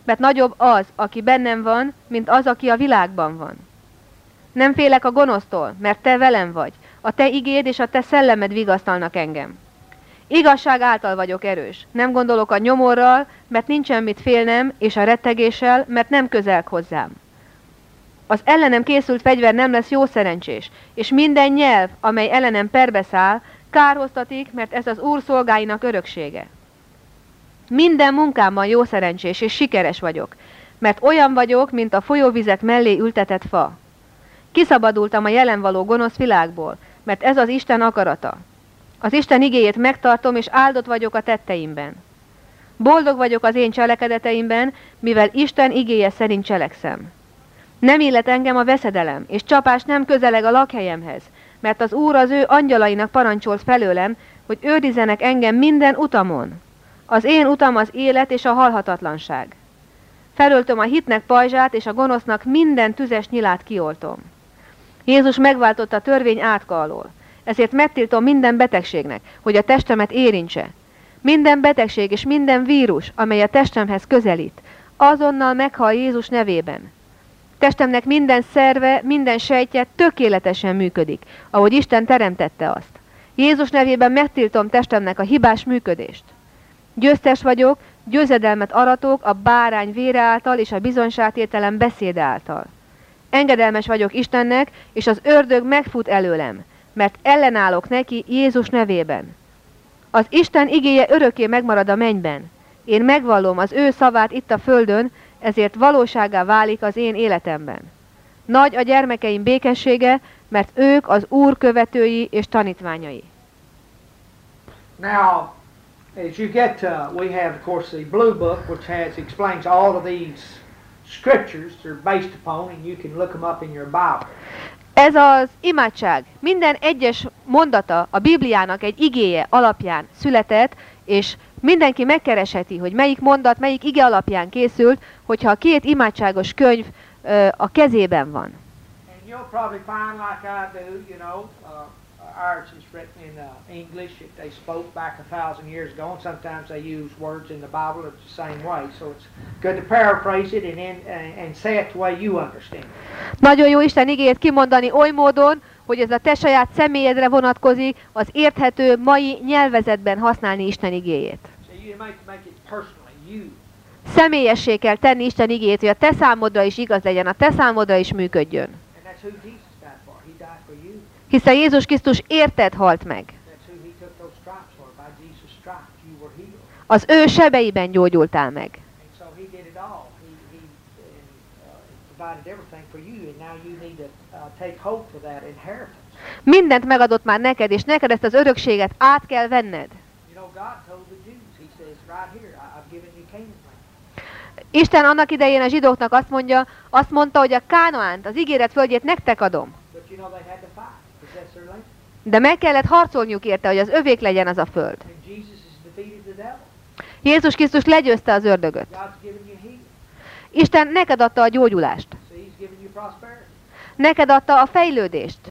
mert nagyobb az, aki bennem van, mint az, aki a világban van. Nem félek a gonosztól, mert te velem vagy. A te igéd és a te szellemed vigasztalnak engem. Igazság által vagyok erős. Nem gondolok a nyomorral, mert nincsen mit félnem, és a rettegéssel, mert nem közelk hozzám. Az ellenem készült fegyver nem lesz jó szerencsés, és minden nyelv, amely ellenem perbeszáll, kárhoztatik, mert ez az Úr szolgáinak öröksége. Minden munkámban jó szerencsés és sikeres vagyok, mert olyan vagyok, mint a folyóvizek mellé ültetett fa. Kiszabadultam a jelen való gonosz világból, mert ez az Isten akarata. Az Isten igéjét megtartom, és áldott vagyok a tetteimben. Boldog vagyok az én cselekedeteimben, mivel Isten igéje szerint cselekszem. Nem illet engem a veszedelem, és csapás nem közeleg a lakhelyemhez, mert az Úr az ő angyalainak parancsolt felőlem, hogy őrizzenek engem minden utamon. Az én utam az élet és a halhatatlanság. Felöltöm a hitnek pajzsát, és a gonosznak minden tüzes nyilát kioltom. Jézus megváltotta a törvény átka alól. Ezért megtiltom minden betegségnek, hogy a testemet érintse. Minden betegség és minden vírus, amely a testemhez közelít, azonnal meghal Jézus nevében. Testemnek minden szerve, minden sejtje tökéletesen működik, ahogy Isten teremtette azt. Jézus nevében megtiltom testemnek a hibás működést. Győztes vagyok, győzedelmet aratok a bárány vére által és a bizonyságtételen beszéde által. Engedelmes vagyok Istennek, és az ördög megfut előlem, mert ellenállok neki Jézus nevében. Az Isten igéje örökké megmarad a mennyben. Én megvallom az ő szavát itt a földön, ezért valósággá válik az én életemben. Nagy a gyermekeim békessége, mert ők az Úr követői és tanítványai. Now, as you get we have, of course, the Blue Book, which explains all of these scriptures they're based upon, and you can look them up in your Bible. Ez az imádság minden egyes mondata a Bibliának egy igéje alapján született, és mindenki megkeresheti, hogy melyik mondat, melyik ige alapján készült, hogyha a két imádságos könyv a kezében van. And you'll probably find like I do, you know, ours is written in English. They spoke back 1,000 years ago, and sometimes they use words in the Bible the same way. So it's good to paraphrase it and say it the way you understand it. Nagyon jó Isten igéjét kimondani oly módon, hogy ez a te saját személyedre vonatkozik, az érthető mai nyelvezetben használni Isten igéjét. So you make it personally, you. Személyessé kell tenni Isten igéjét, hogy a te számodra is igaz legyen, a te számodra is működjön. And that's who Jesus died for. He died for you. Hiszen Jézus Krisztus érted halt meg. That's who he took those stripes for. By Jesus' stripes you were healed. Az ő sebeiben gyógyultál meg. And so he did it all. He provided everything for you, and now you need to take hold of that inheritance. Mindent megadott már neked, és neked ezt az örökséget át kell venned. You know, God told the Jews, he says, right here, I've given you Canaan land. Isten annak idején a zsidóknak azt mondta, hogy a Kánaánt, az ígéret földjét nektek adom. But you know, they had to fight, possess their land. De meg kellett harcolniuk érte, hogy az övék legyen az a föld. And Jesus has defeated the devil. Jézus Krisztus legyőzte az ördögöt. God's given you healing. Isten neked adta a gyógyulást. So he's given you prosperity. Neked adta a fejlődést.